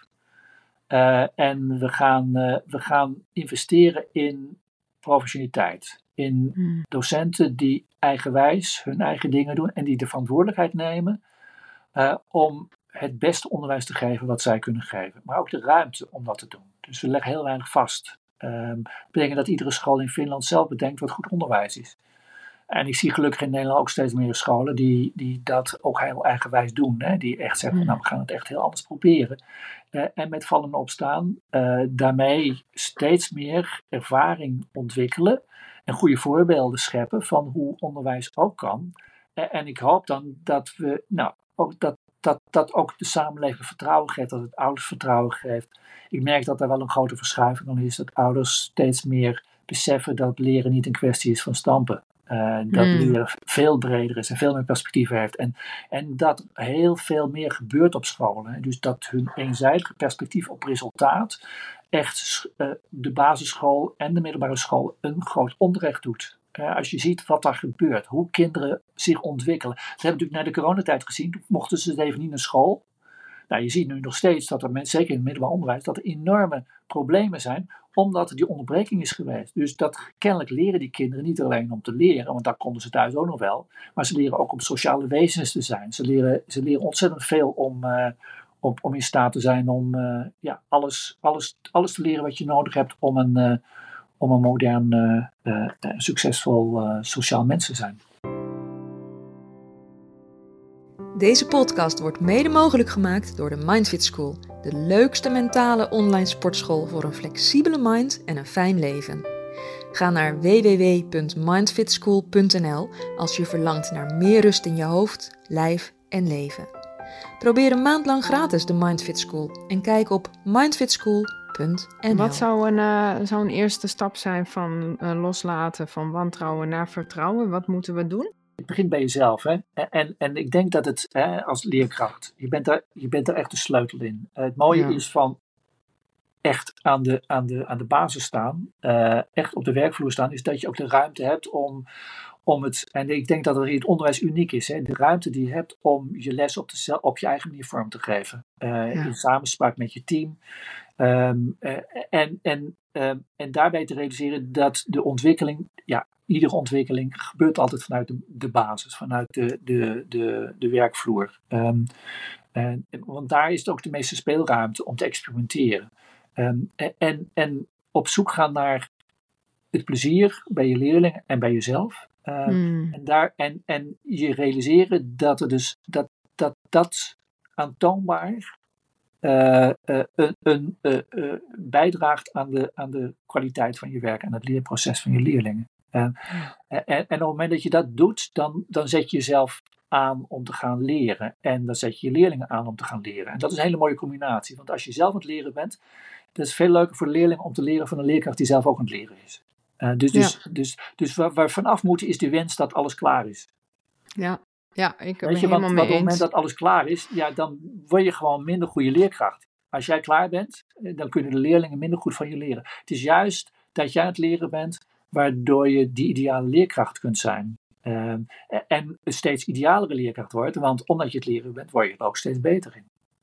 uh, en we gaan, uh, we gaan investeren in professionaliteit, in hmm. docenten die eigenwijs hun eigen dingen doen en die de verantwoordelijkheid nemen uh, om het beste onderwijs te geven wat zij kunnen geven, maar ook de ruimte om dat te doen. Dus we leggen heel weinig vast. Um, dat betekent dat iedere school in Finland zelf bedenkt wat goed onderwijs is. En ik zie gelukkig in Nederland ook steeds meer scholen die, die dat ook heel eigenwijs doen. Hè? Die echt zeggen, mm. nou we gaan het echt heel anders proberen. Uh, en met vallen en opstaan uh, daarmee steeds meer ervaring ontwikkelen. En goede voorbeelden scheppen van hoe onderwijs ook kan. Uh, en ik hoop dan dat we, nou, ook dat Dat, dat ook de samenleving vertrouwen geeft, dat het ouders vertrouwen geeft. Ik merk dat er wel een grote verschuiving aan is, dat ouders steeds meer beseffen dat leren niet een kwestie is van stampen. Uh, dat mm. leren veel breder is en veel meer perspectieven heeft. En, en dat heel veel meer gebeurt op scholen. Dus dat hun eenzijdige perspectief op resultaat echt uh, de basisschool en de middelbare school een groot onrecht doet. Uh, als je ziet wat daar gebeurt, hoe kinderen zich ontwikkelen. Ze hebben natuurlijk naar de coronatijd gezien, toen mochten ze even niet naar school. Nou, je ziet nu nog steeds dat er, zeker in het middelbaar onderwijs, dat er enorme problemen zijn, omdat er die onderbreking is geweest. Dus dat kennelijk leren die kinderen niet alleen om te leren, want dat konden ze thuis ook nog wel, maar ze leren ook om sociale wezens te zijn. Ze leren, ze leren ontzettend veel om, uh, om, om in staat te zijn om uh, ja, alles, alles, alles te leren wat je nodig hebt om een... Uh, om een modern, uh, uh, succesvol uh, sociaal mens te zijn. Deze podcast wordt mede mogelijk gemaakt door de Mindfit School, de leukste mentale online sportschool voor een flexibele mind en een fijn leven. Ga naar w w w punt mindfitschool punt n l als je verlangt naar meer rust in je hoofd, lijf en leven. Probeer een maand lang gratis de Mindfit School en kijk op mindfitschool punt n l. Wat zou een, uh, zou een eerste stap zijn van uh, loslaten van wantrouwen naar vertrouwen? Wat moeten we doen? Het begint bij jezelf. Hè? En, en, en ik denk dat het hè, als leerkracht, je bent, daar, je bent daar echt de sleutel in. Uh, het mooie ja. is van echt aan de, aan de, aan de basis staan, uh, echt op de werkvloer staan, is dat je ook de ruimte hebt om, om het, en ik denk dat er in het onderwijs uniek is, hè, de ruimte die je hebt om je les op, de, op je eigen manier vorm te geven. Uh, ja. In samenspraak met je team. Um, uh, en, en, uh, en daarbij te realiseren dat de ontwikkeling, ja, iedere ontwikkeling gebeurt altijd vanuit de, de basis, vanuit de, de, de, de werkvloer. Um, en, want daar is het ook de meeste speelruimte om te experimenteren. Um, en, en op zoek gaan naar het plezier bij je leerlingen en bij jezelf. Uh, mm. en, daar, en, en je realiseren dat er dus dat, dat, dat aantoonbaar uh, uh, een, een, uh, uh, bijdraagt aan de, aan de kwaliteit van je werk en het leerproces van je leerlingen. Uh, mm. en, en op het moment dat je dat doet, dan, dan zet je jezelf aan om te gaan leren. En dan zet je je leerlingen aan om te gaan leren. En dat is een hele mooie combinatie. Want als je zelf aan het leren bent, dat is veel leuker voor de leerling om te leren van een leerkracht die zelf ook aan het leren is. Uh, dus, Ja. dus, dus, dus waar we vanaf moeten is de wens dat alles klaar is. Ja, ja ik ben Weet je, helemaal want, mee want op het moment eens. dat alles klaar is, ja, dan word je gewoon minder goede leerkracht. Als jij klaar bent, dan kunnen de leerlingen minder goed van je leren. Het is juist dat jij aan het leren bent, waardoor je die ideale leerkracht kunt zijn. Uh, en een steeds idealere leerkracht wordt, want omdat je het leren bent, word je er ook steeds beter in.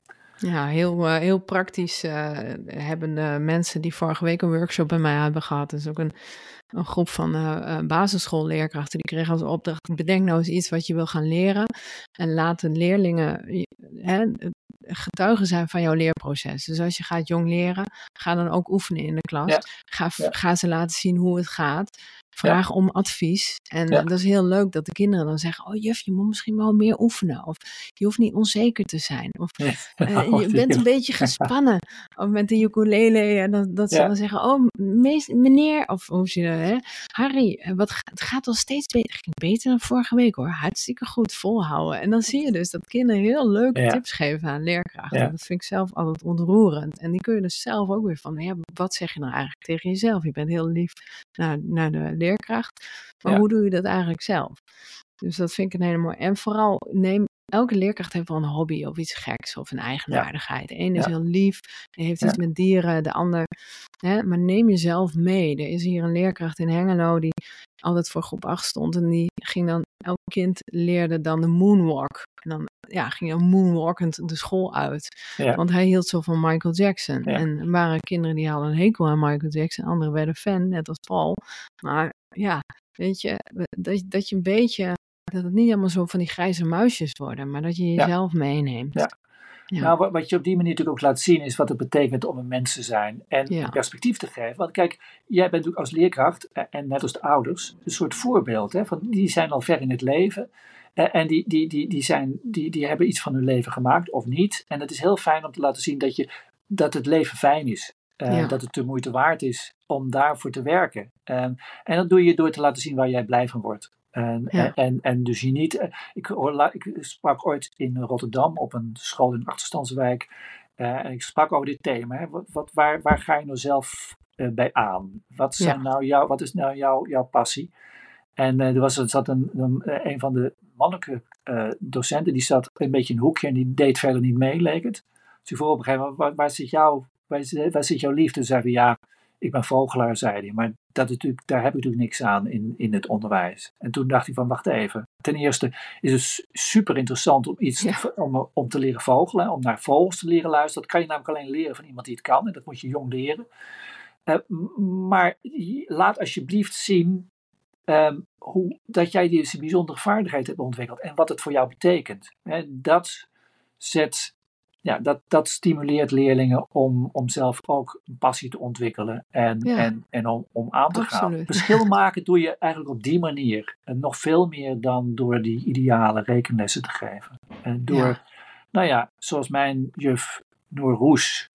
Ja, heel, uh, heel praktisch uh, hebben de mensen die vorige week een workshop bij mij hebben gehad. Dus ook een, een groep van uh, basisschoolleerkrachten. Die kregen als opdracht, bedenk nou eens iets wat je wil gaan leren. En laat de leerlingen hè, getuigen zijn van jouw leerproces. Dus als je gaat jong leren, ga dan ook oefenen in de klas. Ja. Ga, Ja. ga ze laten zien hoe het gaat. Vraag ja. om advies. En ja. dat is heel leuk dat de kinderen dan zeggen, oh juf, je moet misschien wel meer oefenen. Of je hoeft niet onzeker te zijn. Of ja. uh, je bent een beetje gespannen. Of met de ukulele. En dat, dat ze ja. dan zeggen, oh mees, meneer. Of hoe ze hè, Harry, wat, het gaat al steeds beter. Het ging beter dan vorige week hoor. Hartstikke goed volhouden. En dan zie je dus dat kinderen heel leuke ja. tips geven aan leerkrachten. Ja. Dat vind ik zelf altijd ontroerend. En die kun je dus zelf ook weer van, ja, wat zeg je nou eigenlijk tegen jezelf? Je bent heel lief naar, naar de leerkracht. Maar ja. hoe doe je dat eigenlijk zelf? Dus dat vind ik een hele mooie. En vooral, neem, elke leerkracht heeft wel een hobby of iets geks of een eigenaardigheid. De een is ja. heel lief, die heeft ja. iets met dieren, de ander. Hè, maar neem jezelf mee. Er is hier een leerkracht in Hengelo die altijd voor groep acht stond. En die ging dan, elk kind leerde dan de moonwalk. En dan ja, ging hij moonwalkend de school uit. Ja. Want hij hield zo van Michael Jackson. Ja. En er waren kinderen die hadden een hekel aan Michael Jackson. Anderen werden fan, net als Paul. Maar ja, weet je, dat, dat je een beetje, dat het niet allemaal zo van die grijze muisjes worden, maar dat je jezelf ja. meeneemt. Ja. Ja. Nou, wat je op die manier natuurlijk ook laat zien is wat het betekent om een mens te zijn en ja. een perspectief te geven. Want kijk, jij bent natuurlijk als leerkracht en net als de ouders een soort voorbeeld. Hè, van, die zijn al ver in het leven en die, die, die, die, zijn, die, die hebben iets van hun leven gemaakt of niet. En het is heel fijn om te laten zien dat, je, dat het leven fijn is. Uh, ja. Dat het de moeite waard is om daarvoor te werken. Um, en dat doe je door te laten zien waar jij blij van wordt. En, ja. en, en, en dus je niet... Uh, ik, ik sprak ooit in Rotterdam op een school in een achterstandswijk. Uh, en ik sprak over dit thema. Hè. Wat, wat, waar, waar ga je nou zelf uh, bij aan? Wat, zijn ja. nou jou, wat is nou jouw, jouw passie? En uh, er, was, er zat een, een, een van de mannelijke uh, docenten, die zat een beetje in een hoekje en die deed verder niet mee, leek het. Dus ik vroeg op een gegeven moment, waar, waar zit jouw... Waar, waar zit jouw liefde? Toen zei hij, ja, ik ben vogelaar, zei hij. Maar dat is natuurlijk, daar heb ik natuurlijk niks aan in, in het onderwijs. En toen dacht ik van, wacht even. Ten eerste is het super interessant om, iets, ja. om, om te leren vogelen. Om naar vogels te leren luisteren. Dat kan je namelijk alleen leren van iemand die het kan. En dat moet je jong leren. Uh, maar laat alsjeblieft zien um, hoe, dat jij deze bijzondere vaardigheid hebt ontwikkeld. En wat het voor jou betekent. He, dat zet... Ja, dat, dat stimuleert leerlingen om, om zelf ook een passie te ontwikkelen en, ja. en, en om, om aan te Absoluut. gaan. Verschil maken doe je eigenlijk op die manier. En nog veel meer dan door die ideale rekenlessen te geven. En door, ja. nou ja, zoals mijn juf Noor Roes,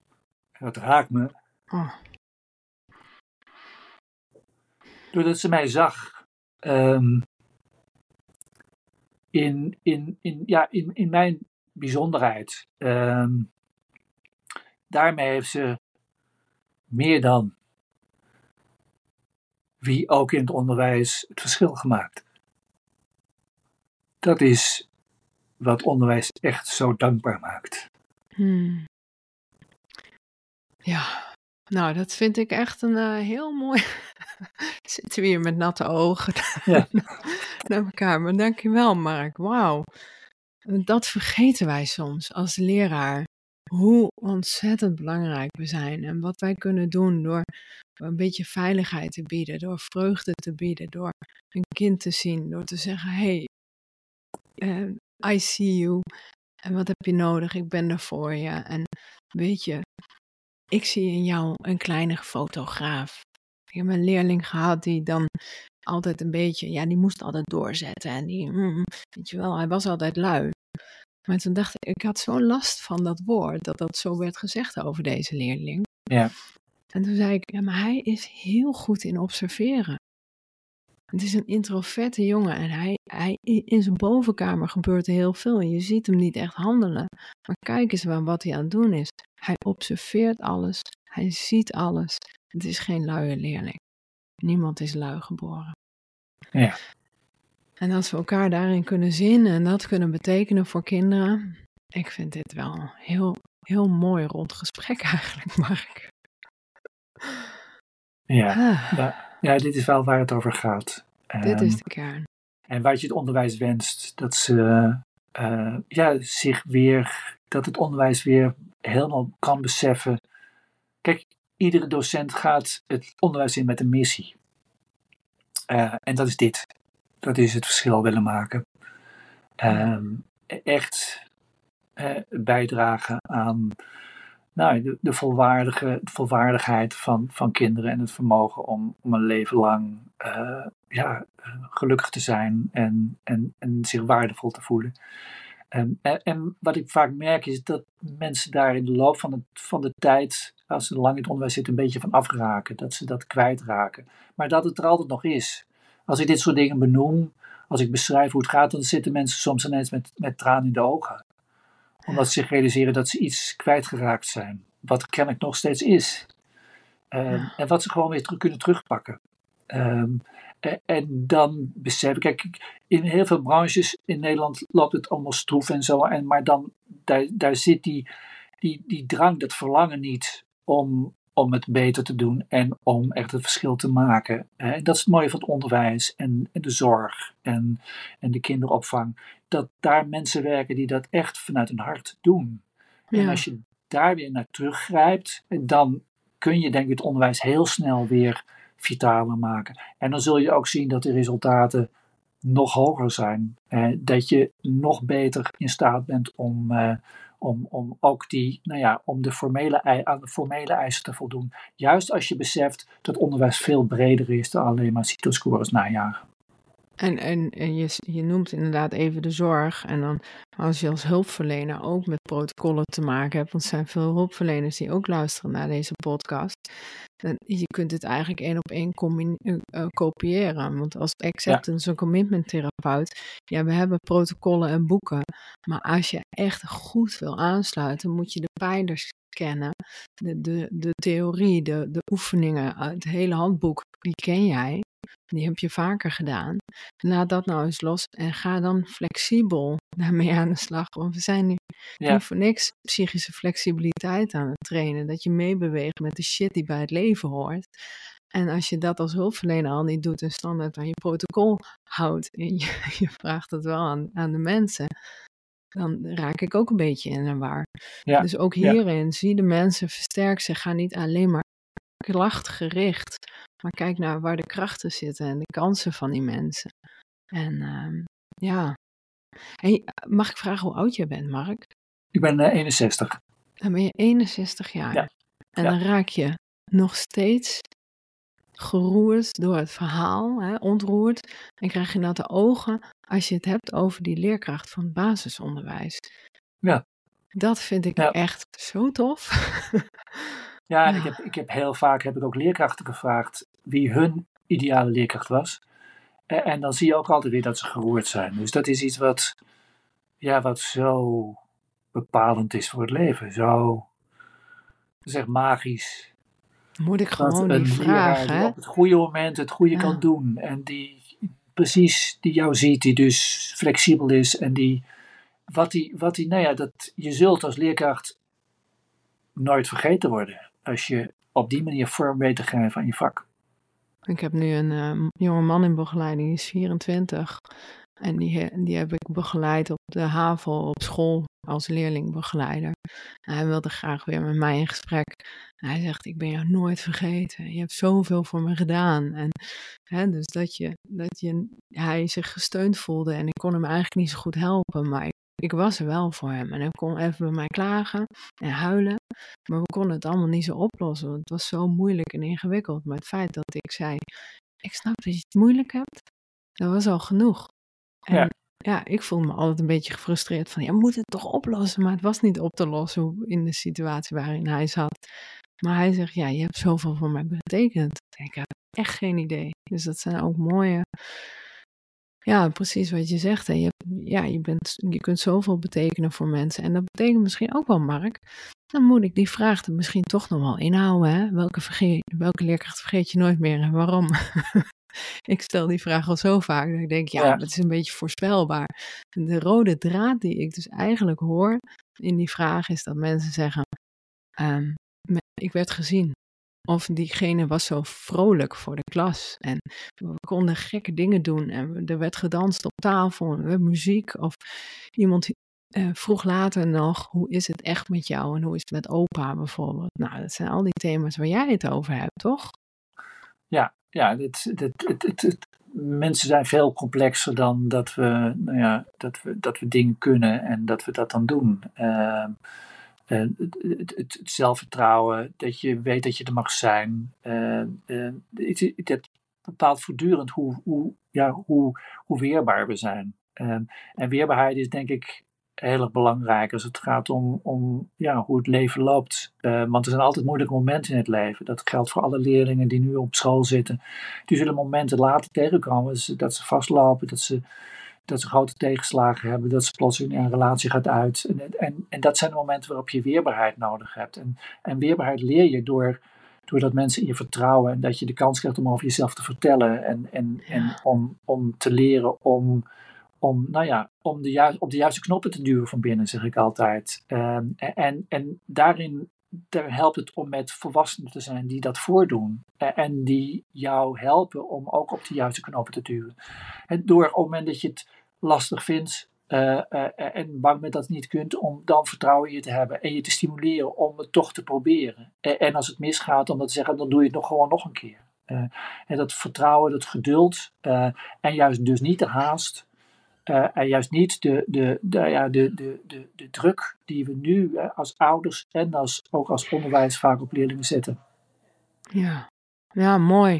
dat raakt me. Oh. Doordat ze mij zag um, in, in, in, ja, in, in mijn bijzonderheid. Um, daarmee heeft ze meer dan wie ook in het onderwijs het verschil gemaakt. Dat is wat onderwijs echt zo dankbaar maakt. Hmm. Ja, nou dat vind ik echt een uh, heel mooi... Zitten we hier met natte ogen ja. naar elkaar. Maar dankjewel Mark, wauw. Dat vergeten wij soms als leraar, hoe ontzettend belangrijk we zijn en wat wij kunnen doen door een beetje veiligheid te bieden, door vreugde te bieden, door een kind te zien, door te zeggen, hey, uh, I see you en wat heb je nodig, ik ben er voor je en weet je, ik zie in jou een kleine fotograaf. Ik heb een leerling gehad die dan altijd een beetje, ja, die moest altijd doorzetten en die, mm, weet je wel, hij was altijd lui. Maar toen dacht ik, ik had zo'n last van dat woord, dat dat zo werd gezegd over deze leerling. Ja. En toen zei ik, ja, maar hij is heel goed in observeren. Het is een introverte jongen en hij, hij, in zijn bovenkamer gebeurt er heel veel. En je ziet hem niet echt handelen. Maar kijk eens waar wat hij aan het doen is. Hij observeert alles, hij ziet alles. Het is geen luie leerling. Niemand is lui geboren. Ja. En als we elkaar daarin kunnen zien en dat kunnen betekenen voor kinderen. Ik vind dit wel een heel, heel mooi rond gesprek eigenlijk, Mark. Ja. Ah, Ja, ja, dit is wel waar het over gaat. dit Um, is de kern. En wat je het onderwijs wenst, dat ze uh, ja, zich weer, dat het onderwijs weer helemaal kan beseffen. Kijk, iedere docent gaat het onderwijs in met een missie. Uh, en dat is dit. Dat is het verschil willen maken. Um, echt uh, bijdragen aan nou, de, de, volwaardige, de volwaardigheid van, van kinderen en het vermogen om, om een leven lang uh, ja, gelukkig te zijn en, en, en zich waardevol te voelen. Um, en, en wat ik vaak merk is dat mensen daar in de loop van, het, van de tijd, als ze lang in het onderwijs zitten, een beetje van afraken. Dat ze dat kwijtraken. Maar dat het er altijd nog is. Als ik dit soort dingen benoem, als ik beschrijf hoe het gaat, dan zitten mensen soms ineens met, met tranen in de ogen. Omdat ze zich realiseren dat ze iets kwijtgeraakt zijn. Wat er kennelijk nog steeds is. Um, ja. En wat ze gewoon weer terug kunnen terugpakken. Um, en, en dan beseffen, kijk, in heel veel branches in Nederland loopt het allemaal stroef en zo. En, maar dan, daar, daar zit die, die, die drang, dat verlangen niet om, om het beter te doen. En om echt het verschil te maken. En dat is het mooie van het onderwijs en, en de zorg en, en de kinderopvang. Dat daar mensen werken die dat echt vanuit hun hart doen. Ja. En als je daar weer naar teruggrijpt, dan kun je denk ik het onderwijs heel snel weer vitaler maken. En dan zul je ook zien dat de resultaten nog hoger zijn. Eh, dat je nog beter in staat bent om, uh, om, om ook die, nou ja, om de formele, aan de formele eisen te voldoen. Juist als je beseft dat onderwijs veel breder is dan alleen maar CITO-scores najagen. En, en, en je, je noemt inderdaad even de zorg. En dan als je als hulpverlener ook met protocollen te maken hebt. Want er zijn veel hulpverleners die ook luisteren naar deze podcast. En je kunt het eigenlijk één op één combine, uh, kopiëren. Want als acceptance en ja. commitment therapeut. Ja, we hebben protocollen en boeken. Maar als je echt goed wil aansluiten, moet je de pijlers kennen. De, de, de theorie, de, de oefeningen, het hele handboek, die ken jij. Die heb je vaker gedaan. Laat dat nou eens los en ga dan flexibel daarmee aan de slag. Want we zijn nu ja. niet voor niks psychische flexibiliteit aan het trainen. Dat je meebeweegt met de shit die bij het leven hoort. En als je dat als hulpverlener al niet doet en standaard aan je protocol houdt. En je, je vraagt het wel aan, aan de mensen. Dan raak ik ook een beetje in de war. Ja. Dus ook hierin ja. zie de mensen versterken zich. Ga niet alleen maar klachtgericht. Maar kijk naar waar de krachten zitten en de kansen van die mensen. En uh, ja. Hey, mag ik vragen hoe oud je bent, Mark? Ik ben uh, eenenzestig. Dan ben je eenenzestig jaar. Ja. En ja. dan raak je nog steeds geroerd door het verhaal, hè, ontroerd. En krijg je natte ogen als je het hebt over die leerkracht van het basisonderwijs. Ja. Dat vind ik ja. echt zo tof. Ja, en ja. Ik, heb, ik heb heel vaak heb ik ook leerkrachten gevraagd wie hun ideale leerkracht was. En, en dan zie je ook altijd weer dat ze geroerd zijn. Dus dat is iets wat, ja, wat zo bepalend is voor het leven. Zo, zeg magisch. Moet ik gewoon die vraag, hè? Die op het goede moment het goede ja. kan doen. En die precies, die jou ziet, die dus flexibel is. En die, wat die, wat die, nou ja, dat, je zult als leerkracht nooit vergeten worden. Als je op die manier vorm weet te geven aan je vak. Ik heb nu een uh, jonge man in begeleiding, die is vierentwintig. En die, die heb ik begeleid op de HAVO op school als leerlingbegeleider. En hij wilde graag weer met mij in gesprek. En hij zegt, ik ben jou nooit vergeten. Je hebt zoveel voor me gedaan. En hè, dus dat, je, dat je, hij zich gesteund voelde. En ik kon hem eigenlijk niet zo goed helpen. Maar ik, ik was er wel voor hem. En hij kon even bij mij klagen en huilen. Maar we konden het allemaal niet zo oplossen. Want het was zo moeilijk en ingewikkeld. Maar het feit dat ik zei, ik snap dat je het moeilijk hebt. Dat was al genoeg. En ja. ja, ik voelde me altijd een beetje gefrustreerd van, ja, moet het toch oplossen? Maar het was niet op te lossen in de situatie waarin hij zat. Maar hij zegt, ja, je hebt zoveel voor mij betekend. Ik heb echt geen idee. Dus dat zijn ook mooie, Ja, precies wat je zegt. Hè. Je, ja, je, bent, je kunt zoveel betekenen voor mensen. En dat betekent misschien ook wel, Mark, dan moet ik die vraag er misschien toch nog wel inhouden. Hè? Welke, vergeet, welke leerkracht vergeet je nooit meer en waarom? Ik stel die vraag al zo vaak dat ik denk, ja, Ja. het is een beetje voorspelbaar. En de rode draad die ik dus eigenlijk hoor in die vraag is dat mensen zeggen, um, ik werd gezien. Of diegene was zo vrolijk voor de klas. En we konden gekke dingen doen. En er werd gedanst op tafel. En er werd muziek. Of iemand uh, vroeg later nog, hoe is het echt met jou? En hoe is het met opa bijvoorbeeld? Nou, dat zijn al die thema's waar jij het over hebt, toch? Ja, ja dit, dit, dit, dit, dit, mensen zijn veel complexer dan dat we, nou ja, dat we, dat we dingen kunnen en dat we dat dan doen. Uh, Uh, het, het, het zelfvertrouwen, dat je weet dat je er mag zijn. Uh, uh, het, het bepaalt voortdurend hoe, hoe, ja, hoe, hoe weerbaar we zijn. Uh, en weerbaarheid is denk ik heel erg belangrijk als het gaat om, om ja, hoe het leven loopt. Uh, want er zijn altijd moeilijke momenten in het leven. Dat geldt voor alle leerlingen die nu op school zitten. Die zullen momenten later tegenkomen. Dus dat ze vastlopen, dat ze... dat ze grote tegenslagen hebben, dat ze plotseling een relatie gaat uit. En, en, en dat zijn de momenten waarop je weerbaarheid nodig hebt. En, en weerbaarheid leer je door, doordat mensen in je vertrouwen en dat je de kans krijgt om over jezelf te vertellen en, en, ja. en om, om te leren om, om, nou ja, om de ju- op de juiste knoppen te duwen van binnen, zeg ik altijd. Um, en, en daarin daar helpt het om met volwassenen te zijn die dat voordoen. En die jou helpen om ook op de juiste knoppen te duwen. En door op het moment dat je het lastig vindt uh, uh, en bang bent dat het niet kunt, om dan vertrouwen in je te hebben en je te stimuleren om het toch te proberen. En, en als het misgaat, om dat te zeggen, dan doe je het nog gewoon nog een keer. Uh, en dat vertrouwen, dat geduld uh, en juist dus niet de haast. Uh, en juist niet de, de, de, ja, de, de, de, de druk die we nu uh, als ouders en als, ook als onderwijs vaak op leerlingen zetten. Ja, ja, mooi.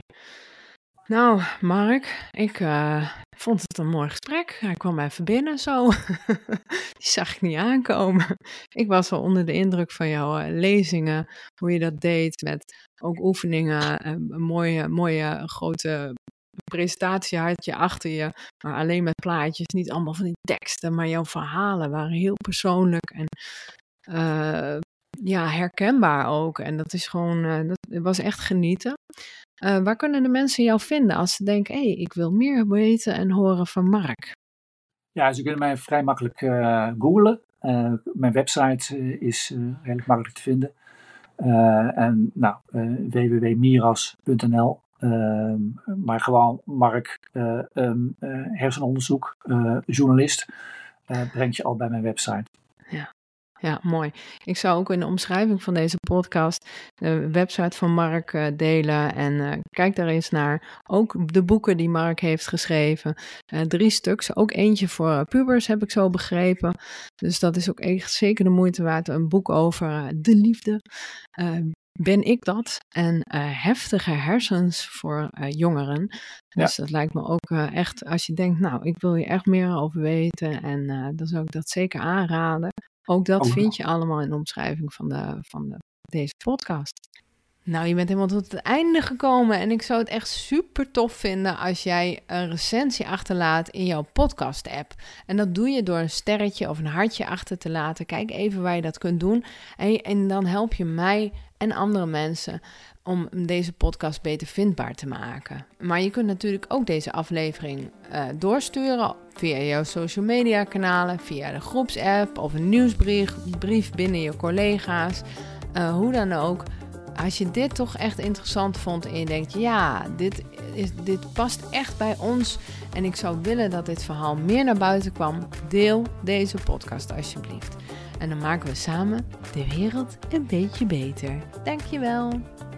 Nou, Mark, ik uh, vond het een mooi gesprek. Hij kwam even binnen zo. Die zag ik niet aankomen. Ik was wel onder de indruk van jouw uh, lezingen, hoe je dat deed met ook oefeningen, uh, een mooie, mooie grote presentatie had je achter je, maar alleen met plaatjes, niet allemaal van die teksten, maar jouw verhalen waren heel persoonlijk en uh, ja, herkenbaar ook. En dat is gewoon, uh, dat was echt genieten. Uh, waar kunnen de mensen jou vinden als ze denken, hé, hey, ik wil meer weten en horen van Mark? Ja, ze kunnen mij vrij makkelijk uh, googlen. Uh, mijn website uh, is uh, redelijk makkelijk te vinden. Uh, en nou, uh, w w w punt miras punt n l. Uh, maar gewoon Mark, uh, um, uh, hersenonderzoek, uh, journalist, uh, brengt je al bij mijn website. Ja. Ja, mooi. Ik zou ook in de omschrijving van deze podcast de website van Mark uh, delen en uh, kijk daar eens naar. Ook de boeken die Mark heeft geschreven. Uh, drie stuks, ook eentje voor uh, pubers heb ik zo begrepen. Dus dat is ook echt zeker de moeite waard. Een boek over uh, de liefde. Uh, Ben ik dat? En uh, heftige hersens voor uh, jongeren. Dus ja. Dat lijkt me ook uh, echt, als je denkt, nou, ik wil hier echt meer over weten. En uh, dan zou ik dat zeker aanraden. Ook dat oh, vind je allemaal in de omschrijving van, de, van de, deze podcast. Nou, je bent helemaal tot het einde gekomen. En ik zou het echt super tof vinden als jij een recensie achterlaat in jouw podcast-app. En dat doe je door een sterretje of een hartje achter te laten. Kijk even waar je dat kunt doen. En, en dan help je mij en andere mensen om deze podcast beter vindbaar te maken. Maar je kunt natuurlijk ook deze aflevering uh, doorsturen via jouw social media kanalen, via de groepsapp of een nieuwsbrief brief binnen je collega's. Uh, hoe dan ook. Als je dit toch echt interessant vond en je denkt, ja, dit, is, dit past echt bij ons en ik zou willen dat dit verhaal meer naar buiten kwam, deel deze podcast alsjeblieft. En dan maken we samen de wereld een beetje beter. Dankjewel.